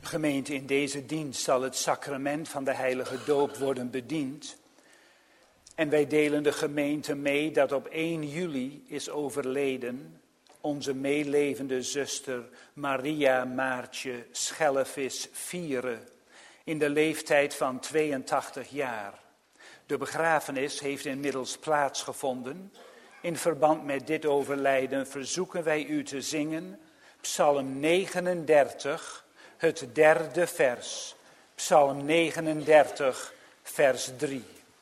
Gemeente, in deze dienst zal het sacrament van de heilige doop worden bediend. En wij delen de gemeente mee dat op 1 juli is overleden onze meelevende zuster Maria Maartje Schellevis Vieren in de leeftijd van 82 jaar. De begrafenis heeft inmiddels plaatsgevonden. In verband met dit overlijden verzoeken wij u te zingen Psalm 39, het 3e vers. Psalm 39, vers 3.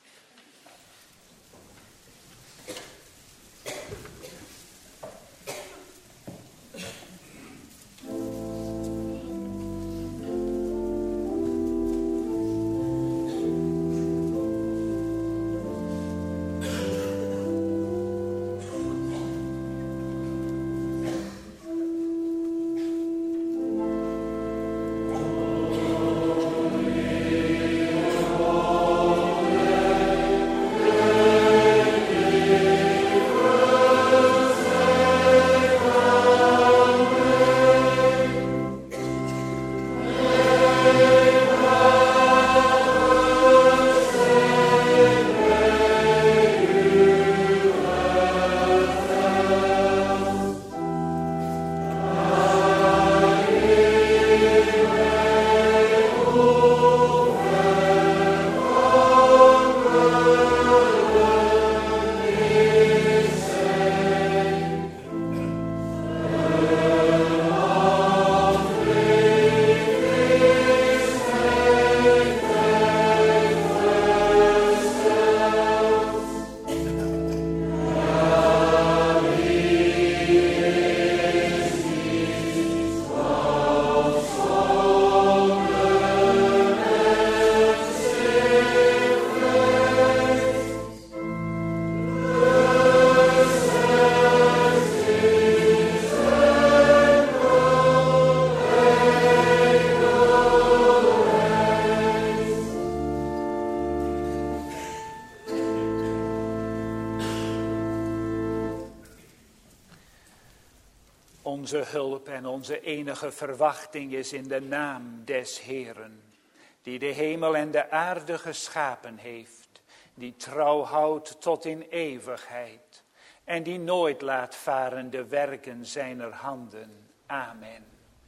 Onze hulp en onze enige verwachting is in de naam des Heeren, die de hemel en de aarde geschapen heeft, die trouw houdt tot in eeuwigheid en die nooit laat varen de werken zijner handen. Amen.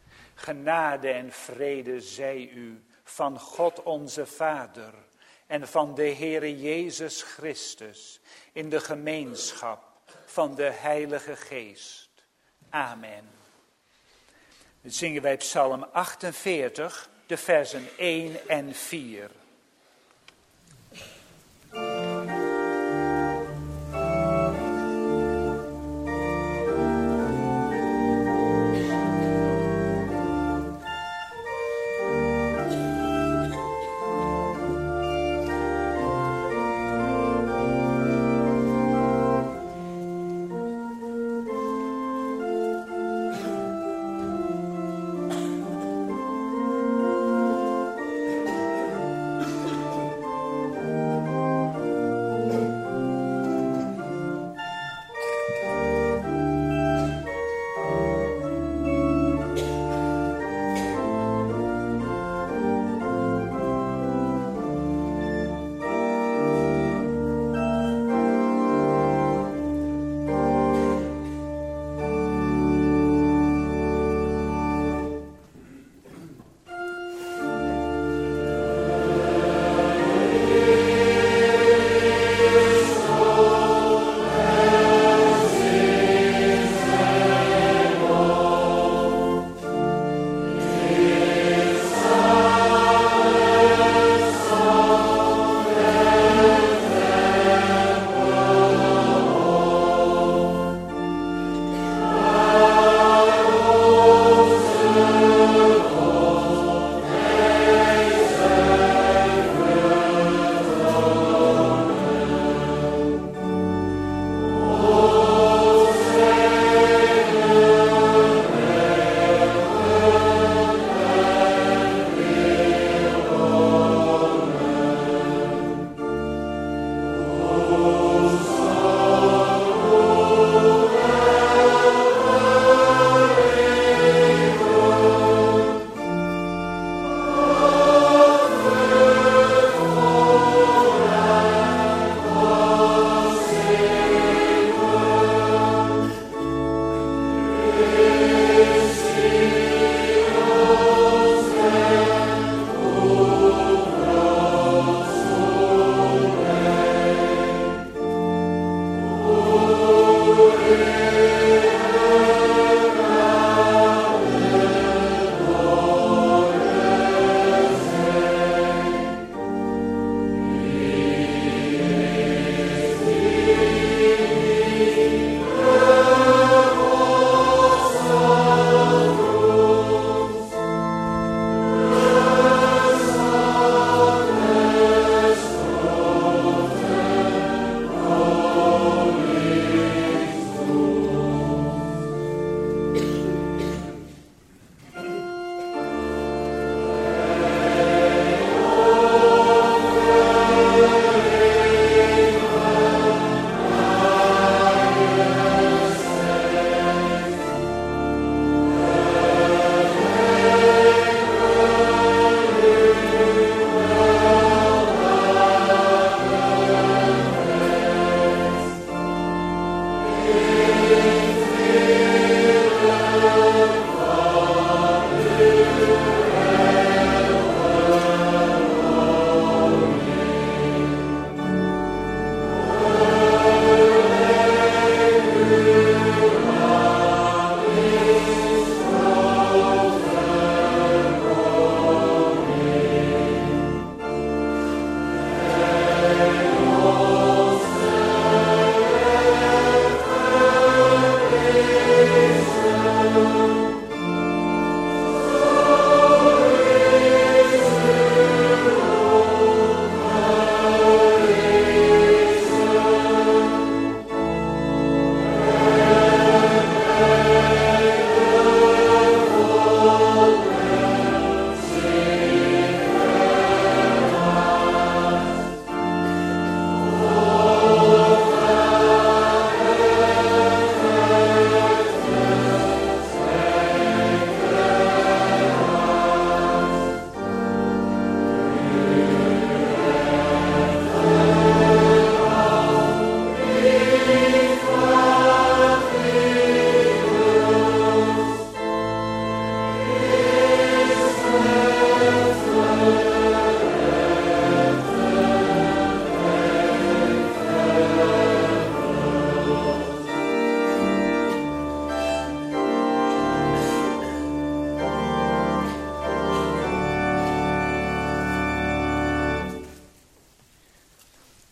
Genade en vrede zij u van God onze Vader en van de Heere Jezus Christus in de gemeenschap van de Heilige Geest. Amen. Dan zingen wij Psalm 48, de versen 1 en 4.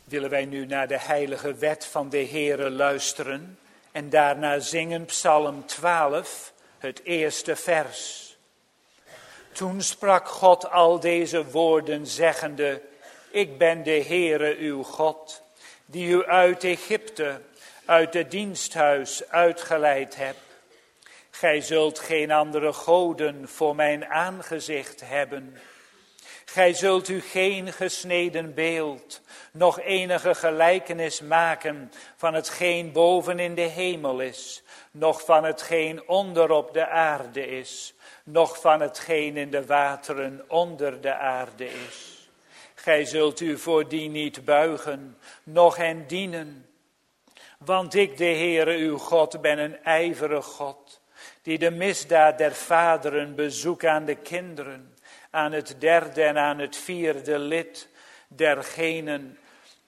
Willen wij nu naar de heilige wet van de Heere luisteren en daarna zingen Psalm 12, het eerste vers. Toen sprak God al deze woorden zeggende, ik ben de Heere uw God, die u uit Egypte, uit het diensthuis uitgeleid heb. Gij zult geen andere goden voor mijn aangezicht hebben. Gij zult u geen gesneden beeld, nog enige gelijkenis maken van hetgeen boven in de hemel is, noch van hetgeen onder op de aarde is, noch van hetgeen in de wateren onder de aarde is. Gij zult u voor die niet buigen, noch hen dienen. Want ik, de Heere uw God, ben een ijverig God, die de misdaad der vaderen bezoekt aan de kinderen, aan het derde en aan het vierde lid dergenen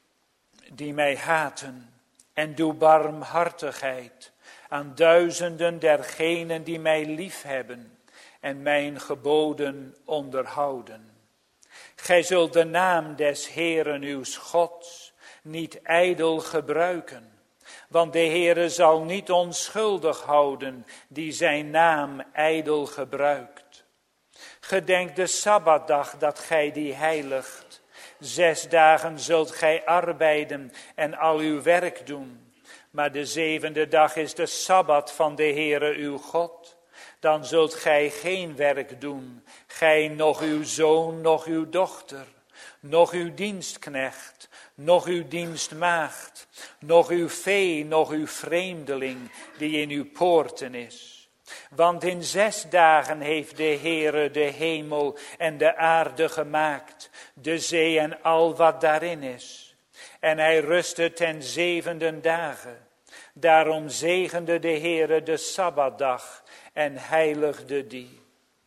die mij haten, en doe barmhartigheid aan duizenden dergenen die mij liefhebben en mijn geboden onderhouden. Gij zult de naam des Heeren uw Gods niet ijdel gebruiken, want de Heere zal niet onschuldig houden die zijn naam ijdel gebruikt. Gedenk de Sabbatdag dat gij die heiligt. 6 dagen zult gij arbeiden en al uw werk doen. Maar de 7e dag is de Sabbat van de Heere uw God. Dan zult gij geen werk doen, gij noch uw zoon, noch uw dochter, noch uw dienstknecht, noch uw dienstmaagd, noch uw vee, noch uw vreemdeling die in uw poorten is. Want in 6 dagen heeft de Heere de hemel en de aarde gemaakt, de zee en al wat daarin is. En hij rustte ten 7e dagen. Daarom zegende de Heere de Sabbatdag en heiligde die.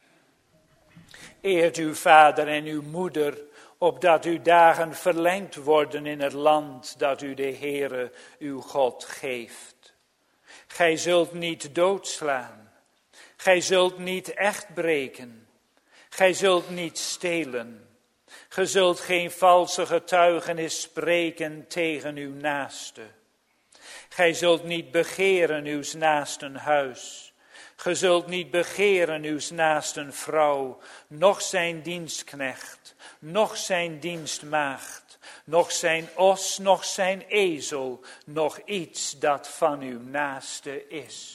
Eert uw vader en uw moeder, opdat uw dagen verlengd worden in het land dat u de Heere uw God geeft. Gij zult niet doodslaan. Gij zult niet echt breken. Gij zult niet stelen. Gij zult geen valse getuigenis spreken tegen uw naaste. Gij zult niet begeren uw naasten huis. Gij zult niet begeren uw naasten vrouw, noch zijn dienstknecht, noch zijn dienstmaagd, noch zijn os, noch zijn ezel, noch iets dat van uw naaste is.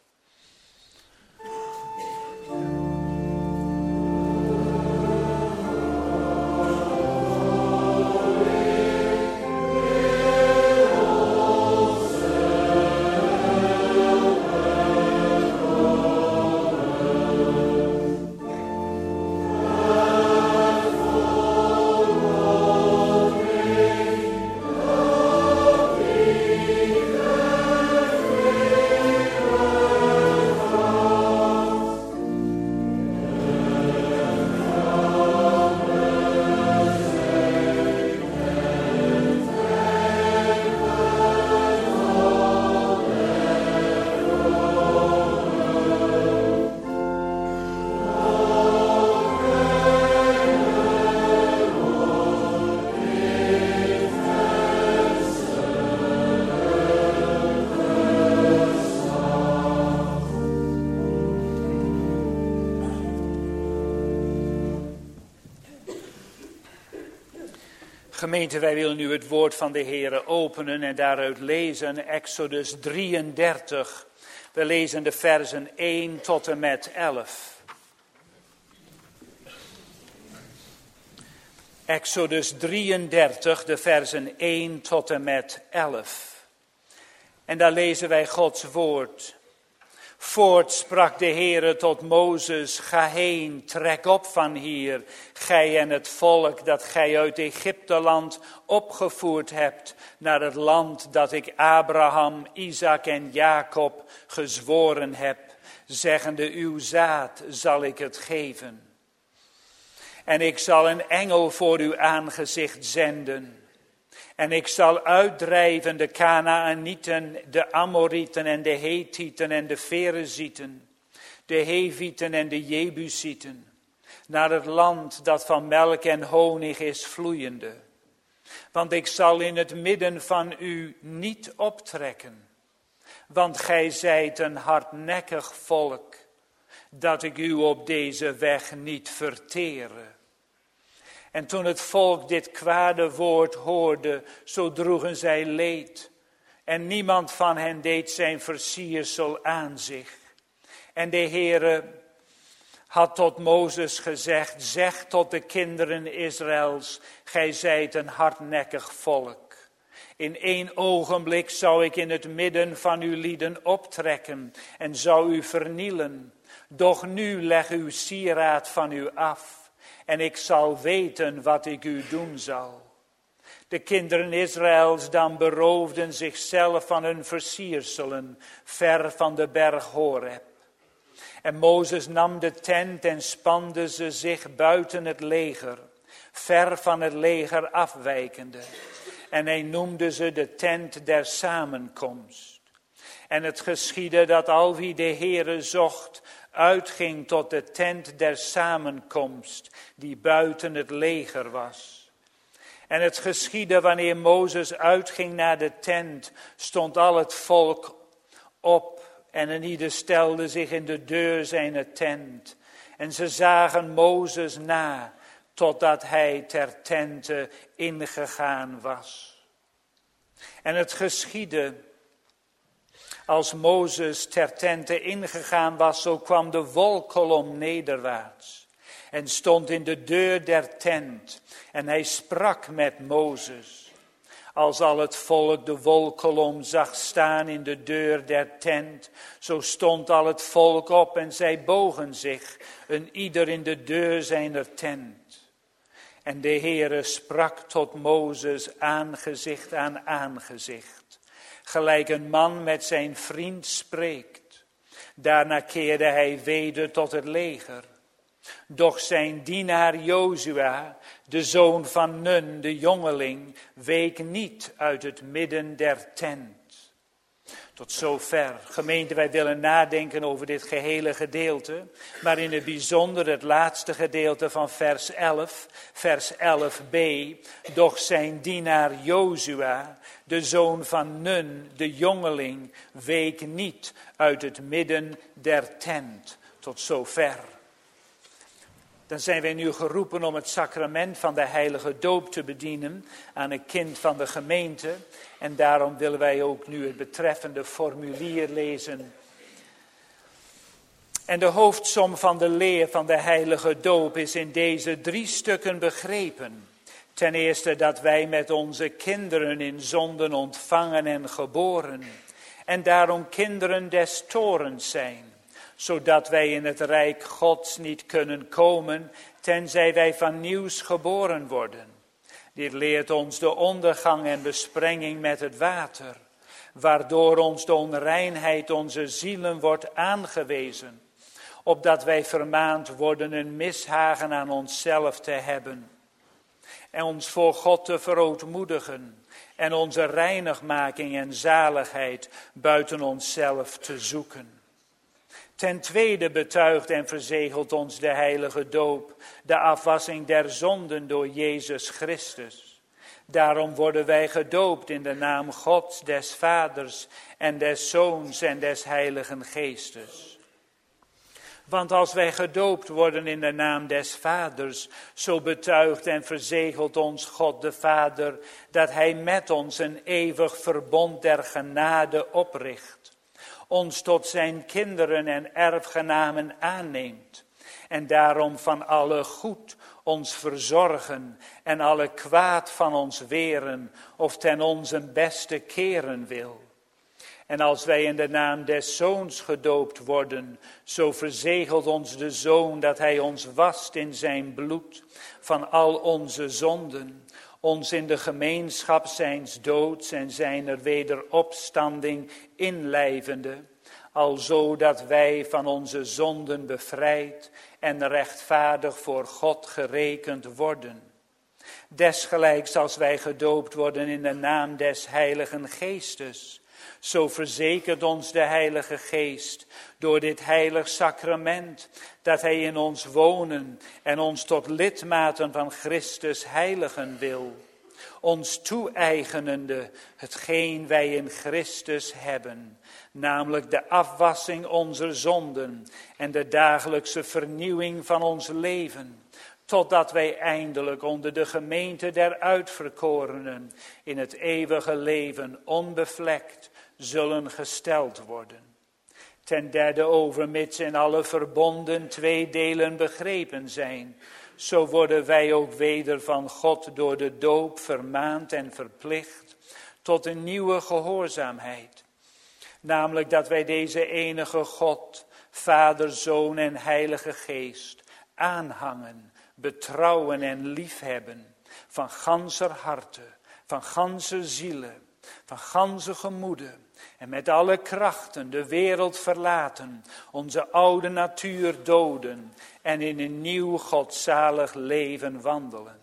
Gemeente, wij willen nu het woord van de Heere openen en daaruit lezen Exodus 33. We lezen de versen 1 tot en met 11. Exodus 33, de versen 1 tot en met 11. En daar lezen wij Gods woord. Voort sprak de Heere tot Mozes, ga heen, trek op van hier, gij en het volk dat gij uit Egypteland opgevoerd hebt, naar het land dat ik Abraham, Isaac en Jacob gezworen heb, zeggende, uw zaad zal ik het geven. En ik zal een engel voor uw aangezicht zenden. En ik zal uitdrijven de Kanaanieten, de Amorieten en de Hethieten en de Ferezieten, de Hevieten en de Jebusieten, naar het land dat van melk en honig is vloeiende. Want ik zal in het midden van u niet optrekken. Want gij zijt een hardnekkig volk, dat ik u op deze weg niet vertere. En toen het volk dit kwade woord hoorde, zo droegen zij leed. En niemand van hen deed zijn versiersel aan zich. En de Heere had tot Mozes gezegd, zeg tot de kinderen Israëls, gij zijt een hardnekkig volk. In 1 ogenblik zou ik in het midden van uw lieden optrekken en zou u vernielen. Doch nu leg uw sieraad van u af en ik zal weten wat ik u doen zal. De kinderen Israëls dan beroofden zichzelf van hun versierselen ver van de berg Horeb. En Mozes nam de tent en spande ze zich buiten het leger, ver van het leger afwijkende. En hij noemde ze de tent der samenkomst. En het geschiedde dat al wie de Heere zocht, uitging tot de tent der samenkomst, die buiten het leger was. En het geschiedde wanneer Mozes uitging naar de tent, stond al het volk op. En een ieder stelde zich in de deur zijner tent. En ze zagen Mozes na, totdat hij ter tente ingegaan was. En het geschiedde, als Mozes ter tente ingegaan was, zo kwam de wolkkolom nederwaarts. En stond in de deur der tent. En hij sprak met Mozes. Als al het volk de wolkkolom zag staan in de deur der tent, zo stond al het volk op en zij bogen zich, een ieder in de deur zijner tent. En de Heere sprak tot Mozes aangezicht aan aangezicht, gelijk een man met zijn vriend spreekt. Daarna keerde hij weder tot het leger. Doch zijn dienaar Jozua, de zoon van Nun, de jongeling, week niet uit het midden der tent. Tot zover. Gemeente, wij willen nadenken over dit gehele gedeelte, maar in het bijzonder het laatste gedeelte van vers 11, vers 11b. Doch zijn dienaar Jozua, de zoon van Nun, de jongeling, week niet uit het midden der tent. Tot zover. Dan zijn wij nu geroepen om het sacrament van de heilige doop te bedienen aan een kind van de gemeente. En daarom willen wij ook nu het betreffende formulier lezen. En de hoofdsom van de leer van de heilige doop is in deze 3 stukken begrepen. Ten eerste dat wij met onze kinderen in zonden ontvangen en geboren. En daarom kinderen des torens zijn. Zodat wij in het rijk Gods niet kunnen komen, tenzij wij van nieuws geboren worden. Dit leert ons de ondergang en besprenging met het water, waardoor ons de onreinheid onze zielen wordt aangewezen, opdat wij vermaand worden een mishagen aan onszelf te hebben, en ons voor God te verootmoedigen, en onze reinigmaking en zaligheid buiten onszelf te zoeken. Ten tweede betuigt en verzegelt ons de heilige doop, de afwassing der zonden door Jezus Christus. Daarom worden wij gedoopt in de naam Gods, des Vaders en des Zoons en des Heiligen Geestes. Want als wij gedoopt worden in de naam des Vaders, zo betuigt en verzegelt ons God de Vader, dat Hij met ons een eeuwig verbond der genade opricht. Ons tot zijn kinderen en erfgenamen aanneemt. En daarom van alle goed ons verzorgen en alle kwaad van ons weren of ten onze beste keren wil. En als wij in de naam des Zoons gedoopt worden, zo verzegelt ons de Zoon dat hij ons wast in zijn bloed van al onze zonden, ons in de gemeenschap zijns doods en zijner wederopstanding inlijvende, alzo dat wij van onze zonden bevrijd en rechtvaardig voor God gerekend worden. Desgelijks als wij gedoopt worden in de naam des Heiligen Geestes, zo verzekert ons de Heilige Geest door dit heilig sacrament, dat hij in ons wonen en ons tot lidmaten van Christus heiligen wil. ons toe-eigenende hetgeen wij in Christus hebben, namelijk de afwassing onze zonden en de dagelijkse vernieuwing van ons leven, totdat wij eindelijk onder de gemeente der uitverkorenen in het eeuwige leven onbevlekt zullen gesteld worden. Ten derde, overmits in alle verbonden 2 delen begrepen zijn, zo worden wij ook weder van God door de doop vermaand en verplicht tot een nieuwe gehoorzaamheid. Namelijk dat wij deze enige God, Vader, Zoon en Heilige Geest aanhangen, betrouwen en liefhebben van ganser harte, van ganse zielen, van ganse gemoeden. En met alle krachten de wereld verlaten, onze oude natuur doden en in een nieuw godzalig leven wandelen.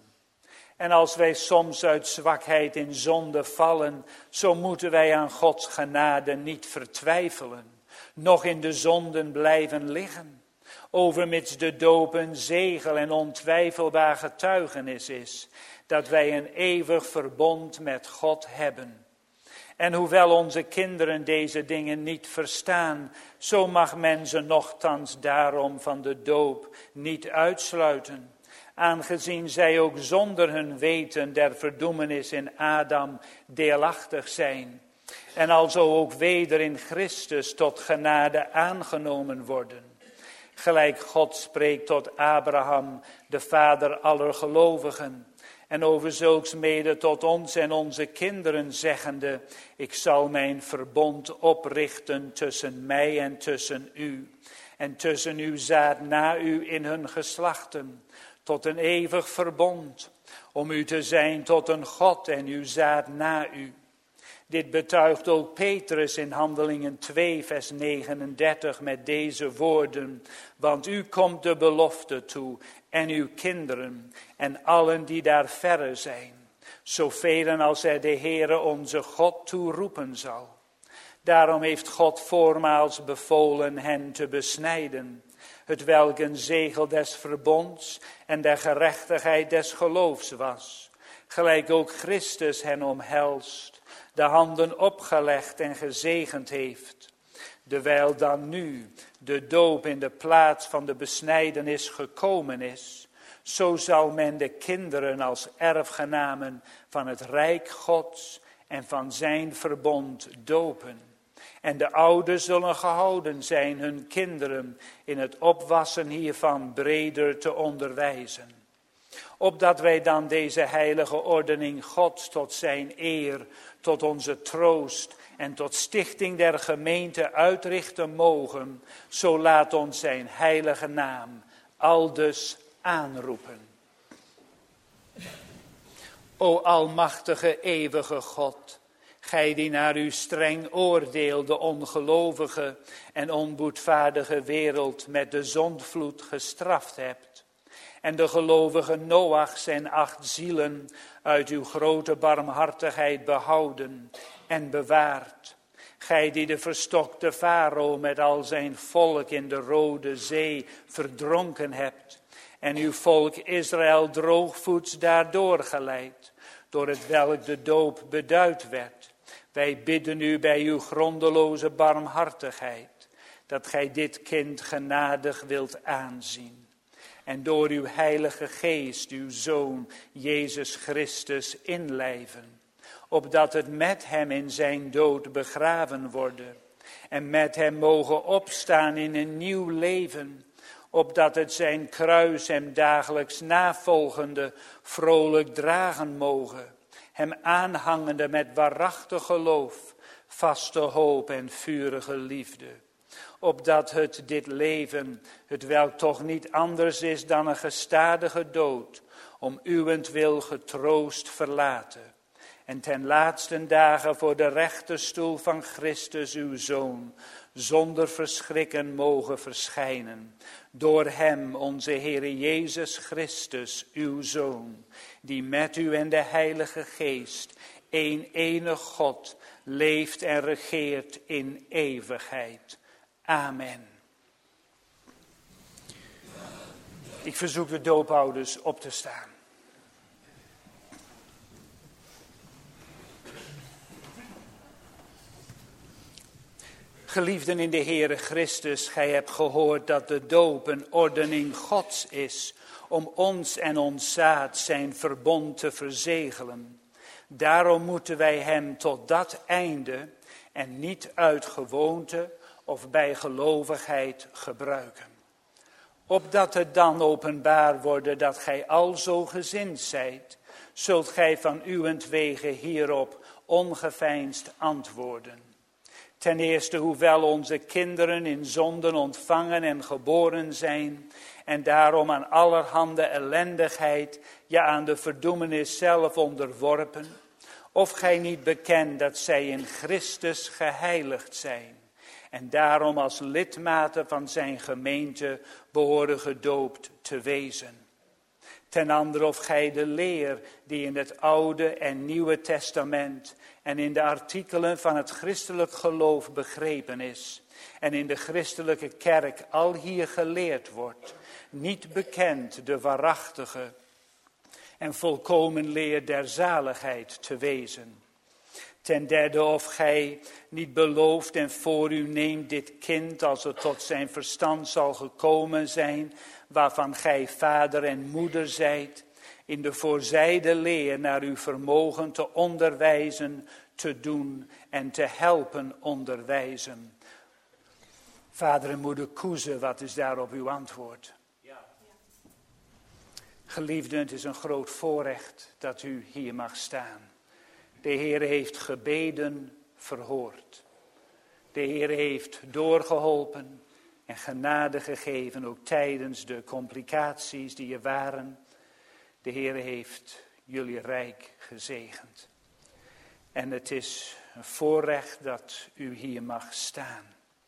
En als wij soms uit zwakheid in zonde vallen, zo moeten wij aan Gods genade niet vertwijfelen, noch in de zonden blijven liggen. Overmits de doop een zegel en ontwijfelbaar getuigenis is, dat wij een eeuwig verbond met God hebben. En hoewel onze kinderen deze dingen niet verstaan, zo mag men ze nochtans daarom van de doop niet uitsluiten, aangezien zij ook zonder hun weten der verdoemenis in Adam deelachtig zijn, en alzo ook weder in Christus tot genade aangenomen worden. Gelijk God spreekt tot Abraham, de vader aller gelovigen, en over zulks mede tot ons en onze kinderen zeggende, ik zal mijn verbond oprichten tussen mij en tussen u, en tussen uw zaad na u in hun geslachten, tot een eeuwig verbond, om u te zijn tot een God en uw zaad na u. Dit betuigt ook Petrus in Handelingen 2 vers 39 met deze woorden, want u komt de belofte toe en uw kinderen en allen die daar verre zijn, zoveel als er de Heere onze God toe roepen zal. Daarom heeft God voormaals bevolen hen te besnijden, hetwelk een zegel des verbonds en der gerechtigheid des geloofs was, gelijk ook Christus hen omhelst, de handen opgelegd en gezegend heeft. Dewijl dan nu de doop in de plaats van de besnijdenis gekomen is, zo zal men de kinderen als erfgenamen van het rijk Gods en van zijn verbond dopen. En de ouders zullen gehouden zijn hun kinderen in het opwassen hiervan breder te onderwijzen. Opdat wij dan deze heilige ordening Gods tot zijn eer, tot onze troost en tot stichting der gemeente uitrichten mogen, zo laat ons zijn heilige naam aldus aanroepen. O almachtige eeuwige God, gij die naar uw streng oordeel de ongelovige en onboedvaardige wereld met de zondvloed gestraft hebt, en de gelovige Noach zijn 8 zielen uit uw grote barmhartigheid behouden en bewaard. Gij die de verstokte farao met al zijn volk in de Rode Zee verdronken hebt, en uw volk Israël droogvoets daardoor geleid, door het welk de doop beduid werd. Wij bidden u bij uw grondeloze barmhartigheid, dat gij dit kind genadig wilt aanzien. En door uw heilige geest, uw Zoon, Jezus Christus, inlijven, opdat het met hem in zijn dood begraven worden, en met hem mogen opstaan in een nieuw leven, opdat het zijn kruis hem dagelijks navolgende vrolijk dragen mogen, hem aanhangende met waarachtig geloof, vaste hoop en vurige liefde. Opdat het dit leven, het welk toch niet anders is dan een gestadige dood, om uwentwil getroost verlaten. En ten laatsten dagen voor de rechterstoel van Christus uw Zoon, zonder verschrikken mogen verschijnen. Door hem, onze Heere Jezus Christus, uw Zoon, die met u en de Heilige Geest, één enig God, leeft en regeert in eeuwigheid. Amen. Ik verzoek de doophouders op te staan. Geliefden in de Heere Christus, gij hebt gehoord dat de doop een ordening Gods is, om ons en ons zaad zijn verbond te verzegelen. Daarom moeten wij hem tot dat einde en niet uit gewoonte of bij gelovigheid gebruiken. Opdat het dan openbaar worden dat gij alzo gezind zijt, zult gij van uwentwege hierop ongeveinsd antwoorden. Ten eerste, hoewel onze kinderen in zonden ontvangen en geboren zijn, en daarom aan allerhande ellendigheid, ja aan de verdoemenis zelf onderworpen, of gij niet bekent dat zij in Christus geheiligd zijn, en daarom als lidmaten van zijn gemeente behoren gedoopt te wezen. Ten andere, of gij de leer die in het Oude en Nieuwe Testament en in de artikelen van het christelijk geloof begrepen is, en in de christelijke kerk al hier geleerd wordt, niet bekend de waarachtige en volkomen leer der zaligheid te wezen. Ten derde, of gij niet belooft en voor u neemt dit kind als het tot zijn verstand zal gekomen zijn, waarvan gij vader en moeder zijt, in de voorzijde leer naar uw vermogen te onderwijzen, te doen en te helpen onderwijzen. Vader en moeder Koeze, wat is daarop uw antwoord? Ja. Geliefden, het is een groot voorrecht dat u hier mag staan. De Heer heeft gebeden verhoord. De Heer heeft doorgeholpen en genade gegeven, ook tijdens de complicaties die er waren. De Heer heeft jullie rijk gezegend. En het is een voorrecht dat u hier mag staan.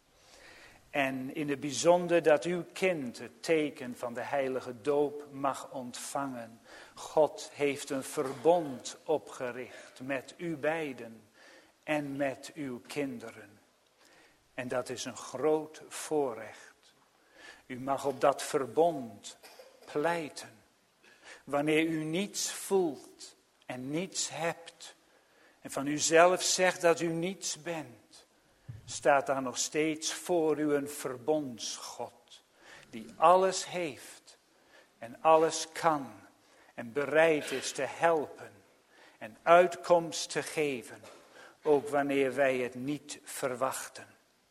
En in het bijzonder dat uw kind het teken van de heilige doop mag ontvangen. God heeft een verbond opgericht met u beiden en met uw kinderen. En dat is een groot voorrecht. U mag op dat verbond pleiten. Wanneer u niets voelt en niets hebt en van uzelf zegt dat u niets bent, staat daar nog steeds voor u een verbondsgod die alles heeft en alles kan en bereid is te helpen en uitkomst te geven, ook wanneer wij het niet verwachten.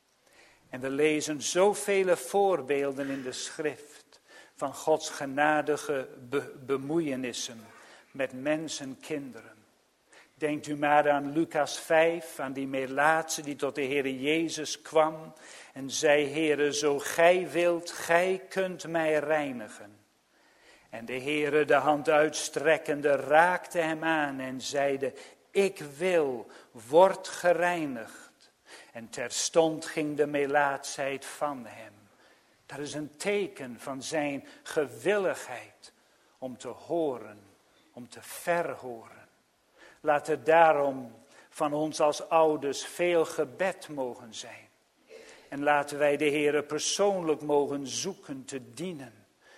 En we lezen zoveel voorbeelden in de schrift van Gods genadige bemoeienissen met mensen, kinderen. Denkt u maar aan Lucas 5, aan die melaatse die tot de Heere Jezus kwam en zei: Heere, zo gij wilt, gij kunt mij reinigen. En de Heere, de hand uitstrekkende, raakte hem aan en zeide: ik wil, word gereinigd. En terstond ging de melaatsheid van hem. Dat is een teken van zijn gewilligheid om te horen, om te verhoren. Laat er daarom van ons als ouders veel gebed mogen zijn. En laten wij de Heere persoonlijk mogen zoeken te dienen.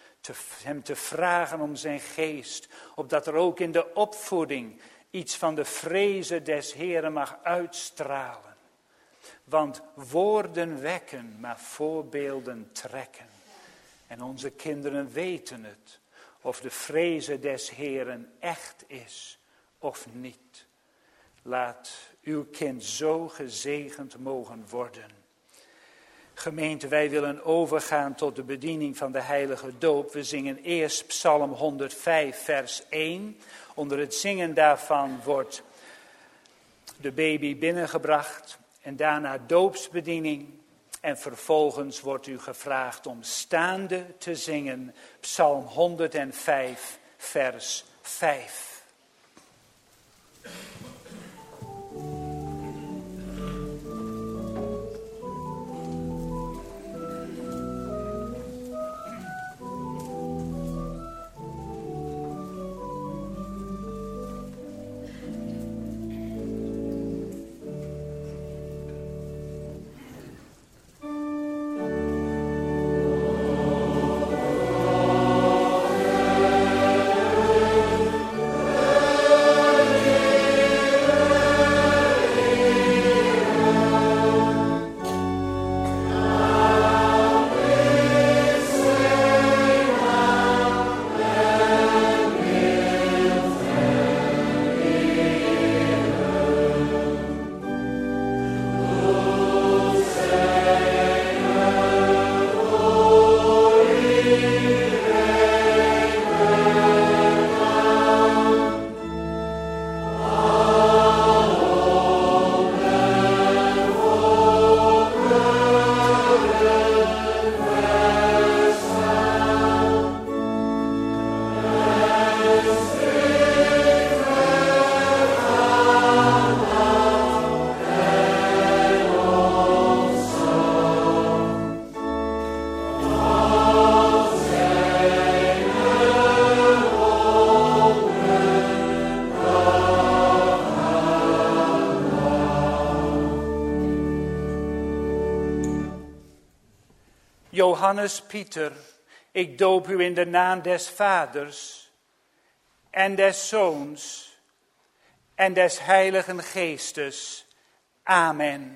Hem te vragen om zijn geest. Opdat er ook in de opvoeding iets van de vrezen des Heeren mag uitstralen. Want woorden wekken, maar voorbeelden trekken. En onze kinderen weten het. Of de vrezen des Heeren echt is of niet. Laat uw kind zo gezegend mogen worden. Gemeente, wij willen overgaan tot de bediening van de heilige doop. We zingen eerst Psalm 105 vers 1. Onder het zingen daarvan wordt de baby binnengebracht. En daarna doopsbediening. En vervolgens wordt u gevraagd om staande te zingen. Psalm 105 vers 5. Johannes Pieter, ik doop u in de naam des Vaders en des Zoons en des Heiligen Geestes. Amen.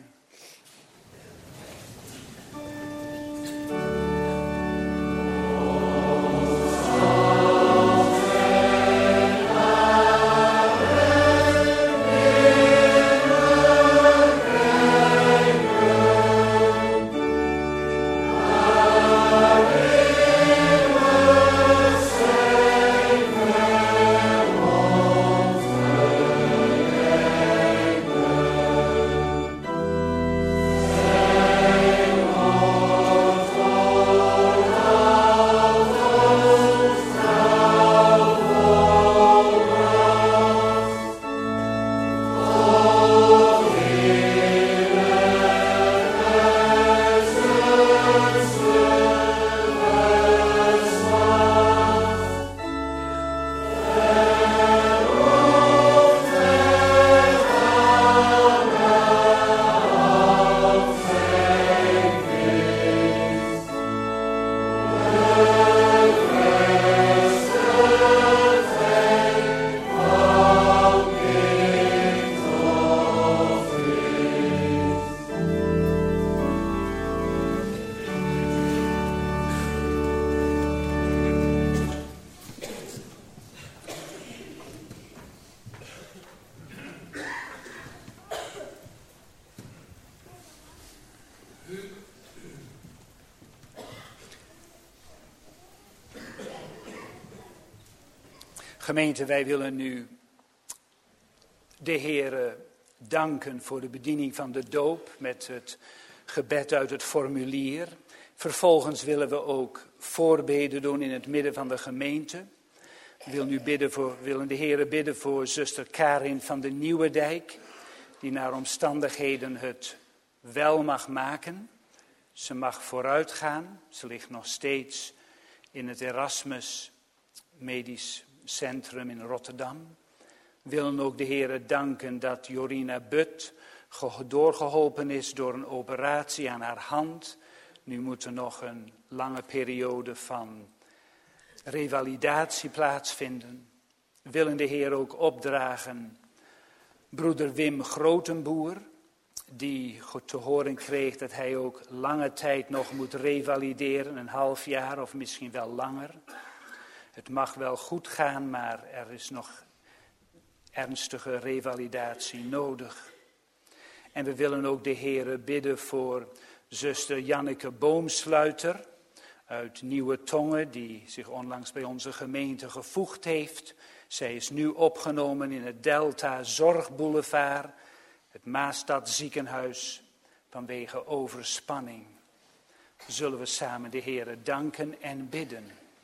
Gemeente, wij willen nu de Heere danken voor de bediening van de doop met het gebed uit het formulier. Vervolgens willen we ook voorbeden doen in het midden van de gemeente. We willen de Heere bidden voor zuster Karin van de Nieuwedijk, die naar omstandigheden het wel mag maken. Ze mag vooruit gaan. Ze ligt nog steeds in het Erasmus Medisch Centrum in Rotterdam. We willen ook de Heere danken dat Jorina But doorgeholpen is door een operatie aan haar hand. Nu moet er nog een lange periode van revalidatie plaatsvinden. We willen de Heer ook opdragen broeder Wim Grotenboer, die te horen kreeg dat hij ook lange tijd nog moet revalideren, een half jaar of misschien wel langer. Het mag wel goed gaan, maar er is nog ernstige revalidatie nodig. En we willen ook de Heere bidden voor zuster Janneke Boomsluiter uit Nieuwe Tongen, die zich onlangs bij onze gemeente gevoegd heeft. Zij is nu opgenomen in het Delta Zorgboulevard, het Maastad ziekenhuis, vanwege overspanning. Zullen we samen de Heere danken en bidden.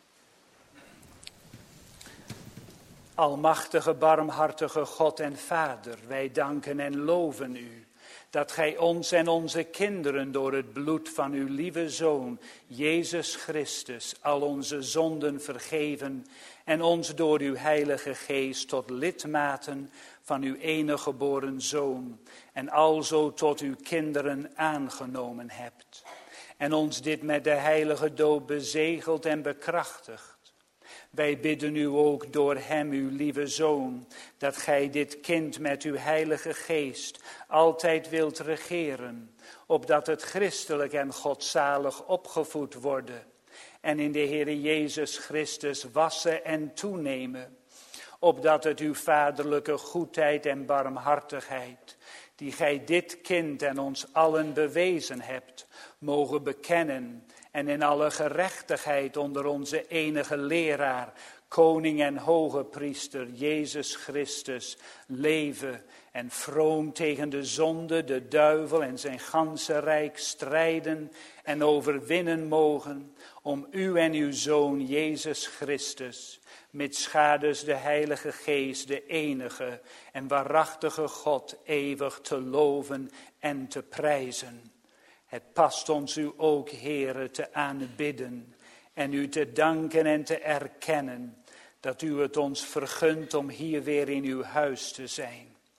Almachtige, barmhartige God en Vader, wij danken en loven u, dat gij ons en onze kinderen door het bloed van uw lieve Zoon, Jezus Christus, al onze zonden vergeven en ons door uw Heilige Geest tot lidmaten van uw enige geboren Zoon en alzo tot uw kinderen aangenomen hebt. En ons dit met de heilige doop bezegeld en bekrachtigd. Wij bidden u ook door hem, uw lieve Zoon, dat gij dit kind met uw Heilige Geest altijd wilt regeren, opdat het christelijk en godzalig opgevoed worden en in de Heere Jezus Christus wassen en toenemen, opdat het uw vaderlijke goedheid en barmhartigheid, die gij dit kind en ons allen bewezen hebt, mogen bekennen en in alle gerechtigheid onder onze enige leraar, koning en hoge priester, Jezus Christus, leven en vroom tegen de zonde, de duivel en zijn ganse rijk strijden en overwinnen mogen, om u en uw Zoon, Jezus Christus, mitsgaders de Heilige Geest, de enige en waarachtige God, eeuwig te loven en te prijzen. Het past ons u ook, Heere, te aanbidden en u te danken en te erkennen dat u het ons vergunt om hier weer in uw huis te zijn.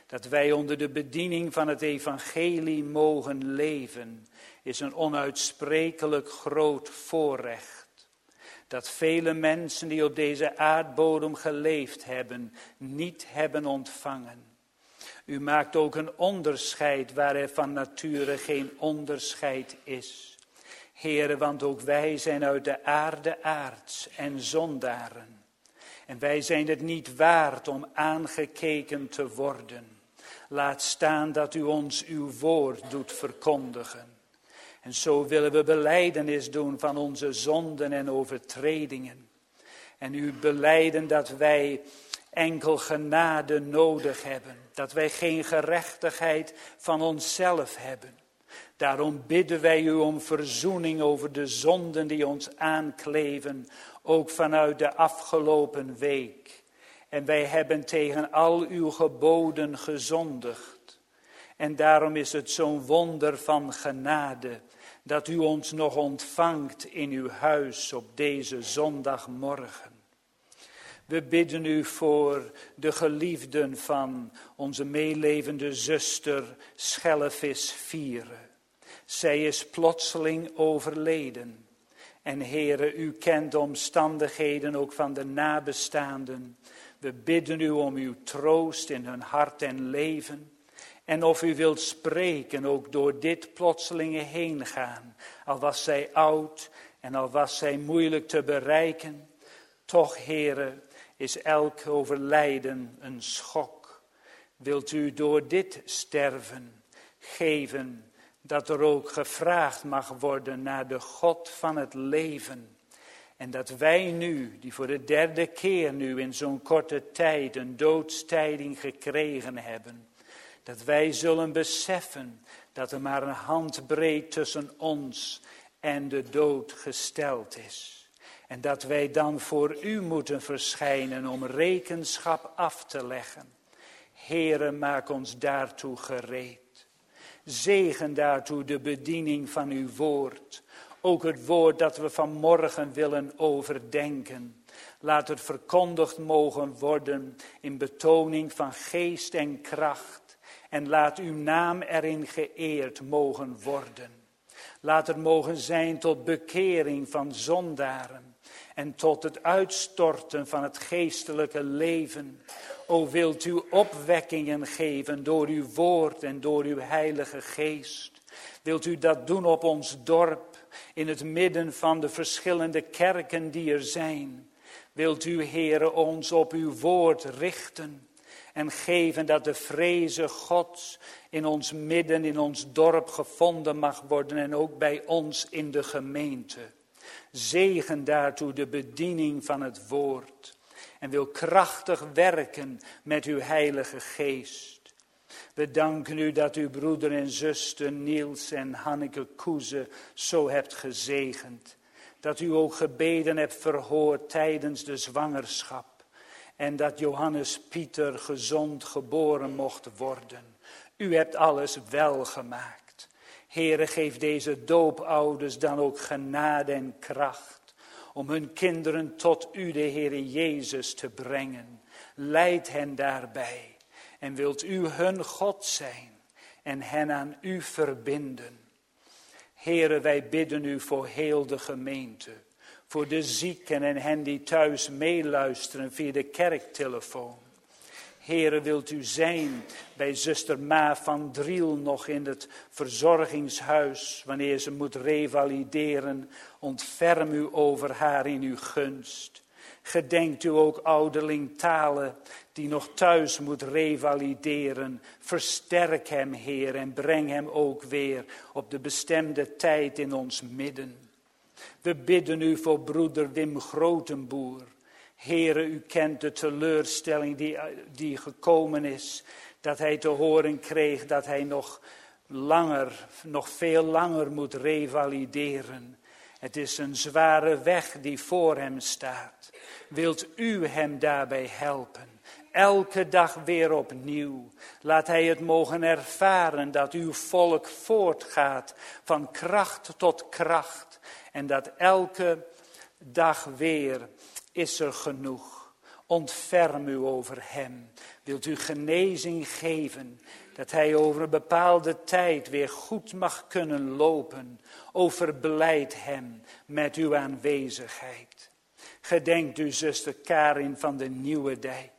Dat wij onder de bediening van het evangelie mogen leven, is een onuitsprekelijk groot voorrecht. Dat vele mensen die op deze aardbodem geleefd hebben, niet hebben ontvangen. U maakt ook een onderscheid waar er van nature geen onderscheid is. Heere, want ook wij zijn uit de aarde aards en zondaren. En wij zijn het niet waard om aangekeken te worden. Laat staan dat u ons uw woord doet verkondigen. En zo willen we belijdenis doen van onze zonden en overtredingen. En u belijden dat wij enkel genade nodig hebben. Dat wij geen gerechtigheid van onszelf hebben. Daarom bidden wij u om verzoening over de zonden die ons aankleven, ook vanuit de afgelopen week. En wij hebben tegen al uw geboden gezondigd. En daarom is het zo'n wonder van genade dat u ons nog ontvangt in uw huis op deze zondagmorgen. We bidden u voor de geliefden van onze meelevende zuster Schellevis Vieren. Zij is plotseling overleden. En Heere, u kent de omstandigheden ook van de nabestaanden. We bidden u om uw troost in hun hart en leven. En of u wilt spreken ook door dit plotselinge heen gaan. Al was zij oud en al was zij moeilijk te bereiken. Toch, Heere, is elk overlijden een schok. Wilt u door dit sterven geven dat er ook gevraagd mag worden naar de God van het leven. En dat wij nu, die voor de derde keer nu in zo'n korte tijd een doodstijding gekregen hebben. Dat wij zullen beseffen dat er maar een handbreed tussen ons en de dood gesteld is. En dat wij dan voor u moeten verschijnen om rekenschap af te leggen. Heere, maak ons daartoe gereed. Zegen daartoe de bediening van uw woord. Ook het woord dat we vanmorgen willen overdenken. Laat het verkondigd mogen worden in betoning van geest en kracht. En laat uw naam erin geëerd mogen worden. Laat het mogen zijn tot bekering van zondaren. En tot het uitstorten van het geestelijke leven. O, wilt u opwekkingen geven door uw woord en door uw heilige geest. Wilt u dat doen op ons dorp, in het midden van de verschillende kerken die er zijn. Wilt u, Heere, ons op uw woord richten. En geven dat de vreze Gods in ons midden, in ons dorp gevonden mag worden. En ook bij ons in de gemeente. Zegen daartoe de bediening van het woord. En wil krachtig werken met uw heilige geest. We danken u dat uw broeder en zuster Niels en Hanneke Koeze zo hebt gezegend. Dat u ook gebeden hebt verhoord tijdens de zwangerschap. En dat Johannes Pieter gezond geboren mocht worden. U hebt alles wel gemaakt. Heere, geef deze doopouders dan ook genade en kracht. Om hun kinderen tot u, de Heere Jezus, te brengen. Leid hen daarbij. En wilt u hun God zijn. En hen aan u verbinden. Heere, wij bidden u voor heel de gemeente. Voor de zieken en hen die thuis meeluisteren via de kerktelefoon. Heere, wilt u zijn bij zuster Ma van Driel nog in het verzorgingshuis. Wanneer ze moet revalideren, ontferm u over haar in uw gunst. Gedenkt u ook ouderling Talen die nog thuis moet revalideren. Versterk hem, Heer, en breng hem ook weer op de bestemde tijd in ons midden. We bidden u voor broeder Wim Grotenboer. Heere, u kent de teleurstelling die gekomen is. Dat hij te horen kreeg dat hij nog veel langer moet revalideren. Het is een zware weg die voor hem staat. Wilt u hem daarbij helpen? Elke dag weer opnieuw. Laat hij het mogen ervaren dat uw volk voortgaat van kracht tot kracht. En dat elke dag weer is er genoeg. Ontferm u over hem. Wilt u genezing geven, dat hij over een bepaalde tijd weer goed mag kunnen lopen. O, verblijd hem met uw aanwezigheid. Gedenkt u zuster Karin van de Nieuwedijk.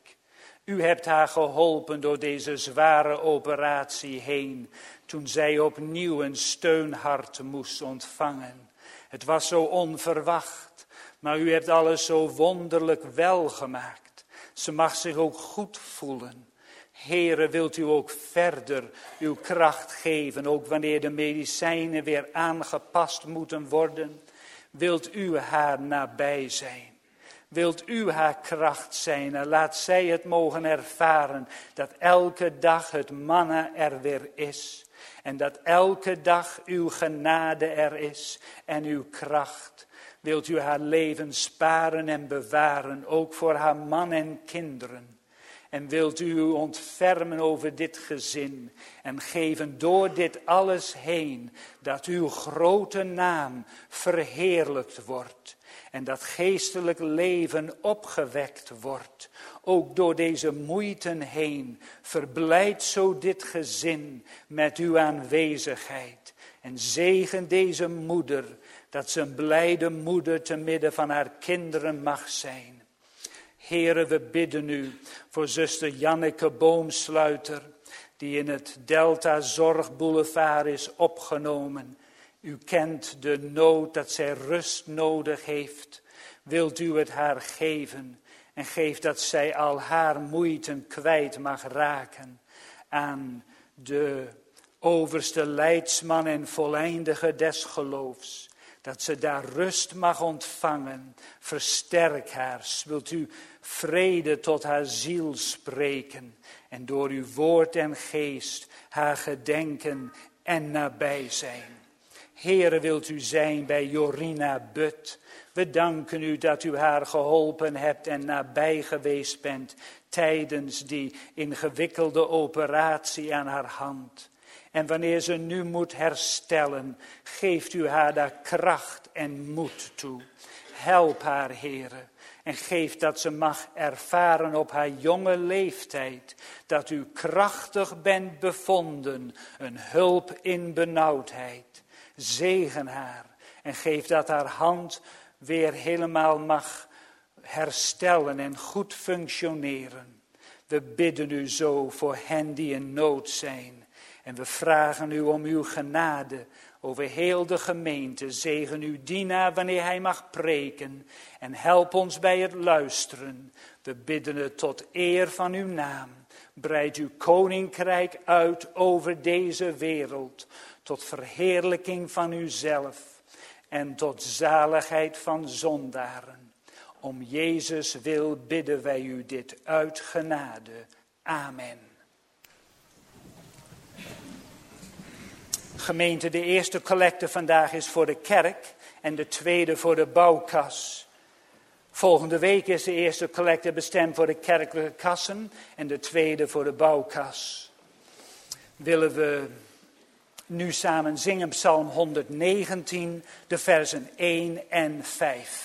U hebt haar geholpen door deze zware operatie heen, toen zij opnieuw een steunhart moest ontvangen. Het was zo onverwacht, maar u hebt alles zo wonderlijk welgemaakt. Ze mag zich ook goed voelen. Heere, wilt u ook verder uw kracht geven, ook wanneer de medicijnen weer aangepast moeten worden. Wilt u haar nabij zijn? Wilt u haar kracht zijn en laat zij het mogen ervaren dat elke dag het manna er weer is. En dat elke dag uw genade er is en uw kracht. Wilt u haar leven sparen en bewaren, ook voor haar man en kinderen. En wilt u ontfermen over dit gezin en geven door dit alles heen dat uw grote naam verheerlijkt wordt. En dat geestelijk leven opgewekt wordt. Ook door deze moeiten heen. Verblijd zo dit gezin met uw aanwezigheid. En zegen deze moeder. Dat ze een blijde moeder te midden van haar kinderen mag zijn. Heere, we bidden u voor zuster Janneke Boomsluiter. Die in het Delta Zorgboulevard is opgenomen. U kent de nood dat zij rust nodig heeft. Wilt u het haar geven en geef dat zij al haar moeiten kwijt mag raken aan de overste leidsman en voleindiger des geloofs. Dat ze daar rust mag ontvangen. Versterk haar. Wilt u vrede tot haar ziel spreken en door uw woord en geest haar gedenken en nabij zijn. Heere, wilt u zijn bij Jorina But. We danken u dat u haar geholpen hebt en nabij geweest bent tijdens die ingewikkelde operatie aan haar hand. En wanneer ze nu moet herstellen, geeft u haar daar kracht en moed toe. Help haar, Heere, en geef dat ze mag ervaren op haar jonge leeftijd dat u krachtig bent bevonden, een hulp in benauwdheid. Zegen haar en geef dat haar hand weer helemaal mag herstellen en goed functioneren. We bidden u zo voor hen die in nood zijn. En we vragen u om uw genade over heel de gemeente. Zegen uw dienaar wanneer hij mag preken. En help ons bij het luisteren. We bidden het tot eer van uw naam. Breid uw koninkrijk uit over deze wereld. Tot verheerlijking van uzelf. En tot zaligheid van zondaren. Om Jezus wil bidden wij u dit uit genade. Amen. Gemeente, de eerste collecte vandaag is voor de kerk en de tweede voor de bouwkas. Volgende week is de eerste collecte bestemd voor de kerkelijke kassen en de tweede voor de bouwkas. Willen we nu samen zingen Psalm 119, de versen 1 en 5.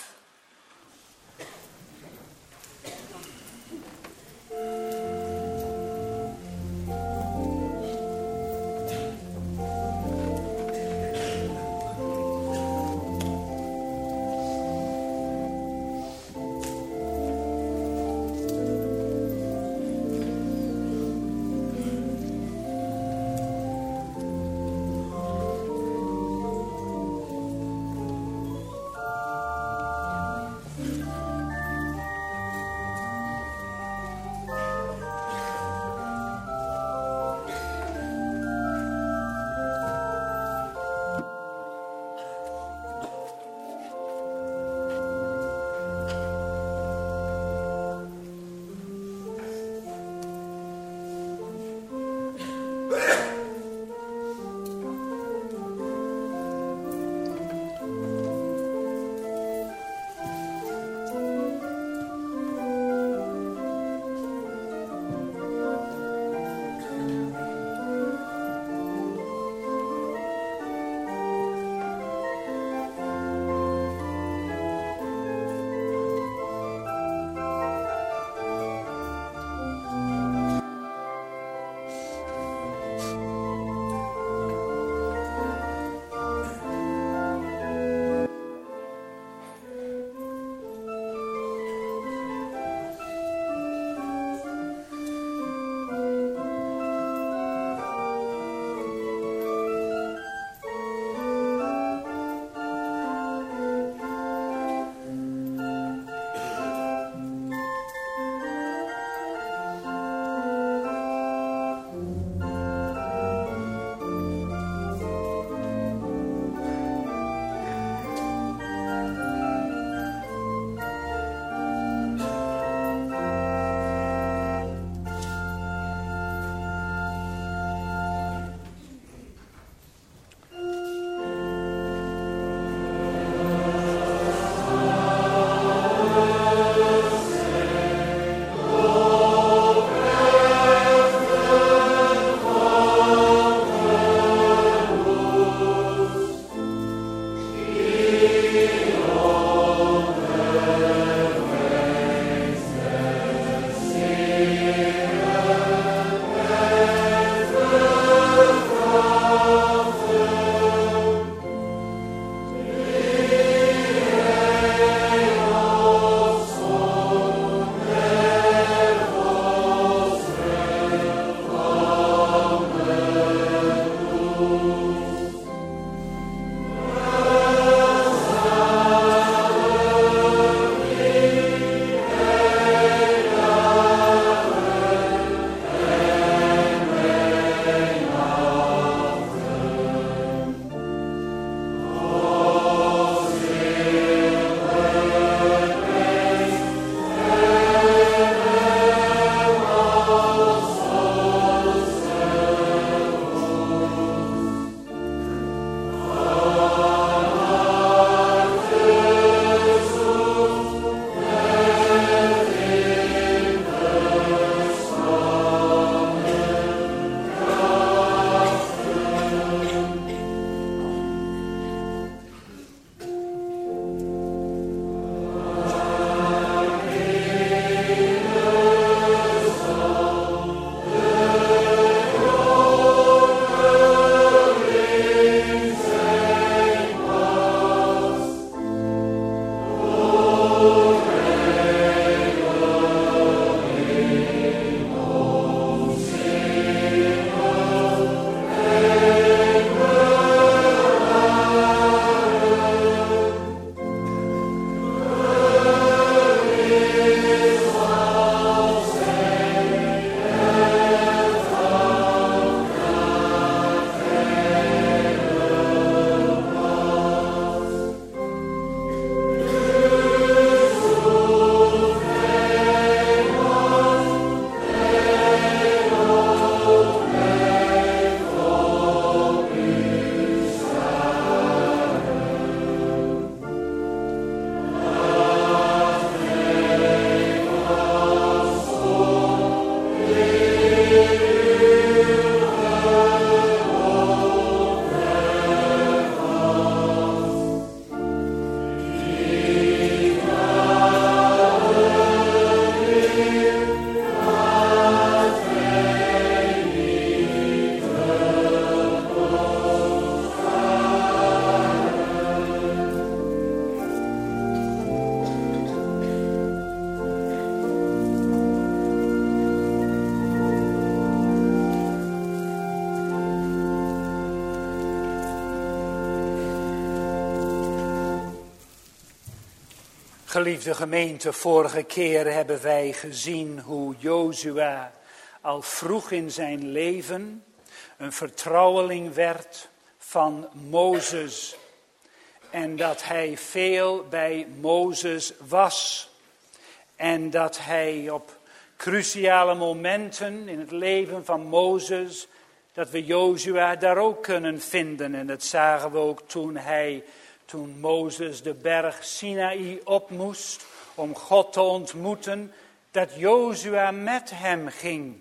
Geliefde gemeente, vorige keer hebben wij gezien hoe Jozua al vroeg in zijn leven een vertrouweling werd van Mozes. En dat hij veel bij Mozes was. En dat hij op cruciale momenten in het leven van Mozes, dat we Jozua daar ook kunnen vinden. En dat zagen we ook toen Mozes de berg Sinaï op moest om God te ontmoeten, dat Jozua met hem ging.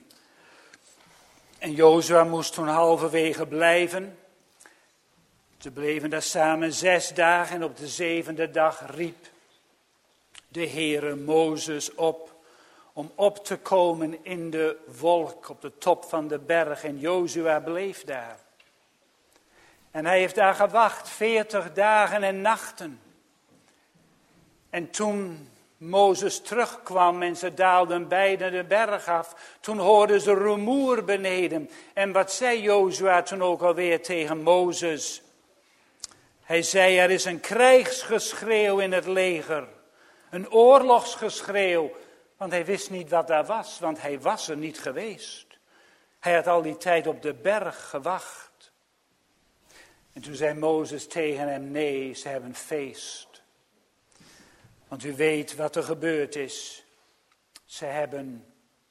En Jozua moest toen halverwege blijven. Ze bleven daar samen 6 dagen en op de 7e dag riep de Heere Mozes op om op te komen in de wolk op de top van de berg. En Jozua bleef daar. En hij heeft daar gewacht 40 dagen en nachten. En toen Mozes terugkwam en ze daalden beiden de berg af, toen hoorden ze rumoer beneden. En wat zei Jozua toen ook alweer tegen Mozes? Hij zei, er is een krijgsgeschreeuw in het leger. Een oorlogsgeschreeuw. Want hij wist niet wat daar was, want hij was er niet geweest. Hij had al die tijd op de berg gewacht. En toen zei Mozes tegen hem, nee, ze hebben feest. Want u weet wat er gebeurd is. Ze hebben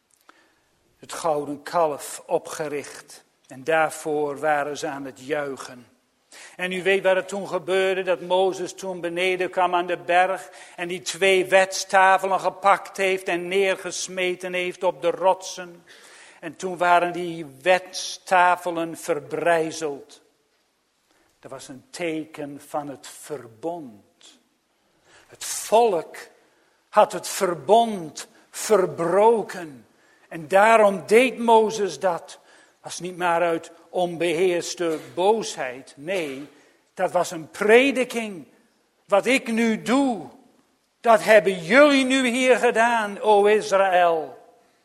het gouden kalf opgericht. En daarvoor waren ze aan het juichen. En u weet wat er toen gebeurde, dat Mozes toen beneden kwam aan de berg en die 2 wetstafelen gepakt heeft en neergesmeten heeft op de rotsen. En toen waren die wetstafelen verbrijzeld. Dat was een teken van het verbond. Het volk had het verbond verbroken. En daarom deed Mozes dat. Was niet maar uit onbeheerste boosheid. Nee, dat was een prediking. Wat ik nu doe, dat hebben jullie nu hier gedaan, o Israël.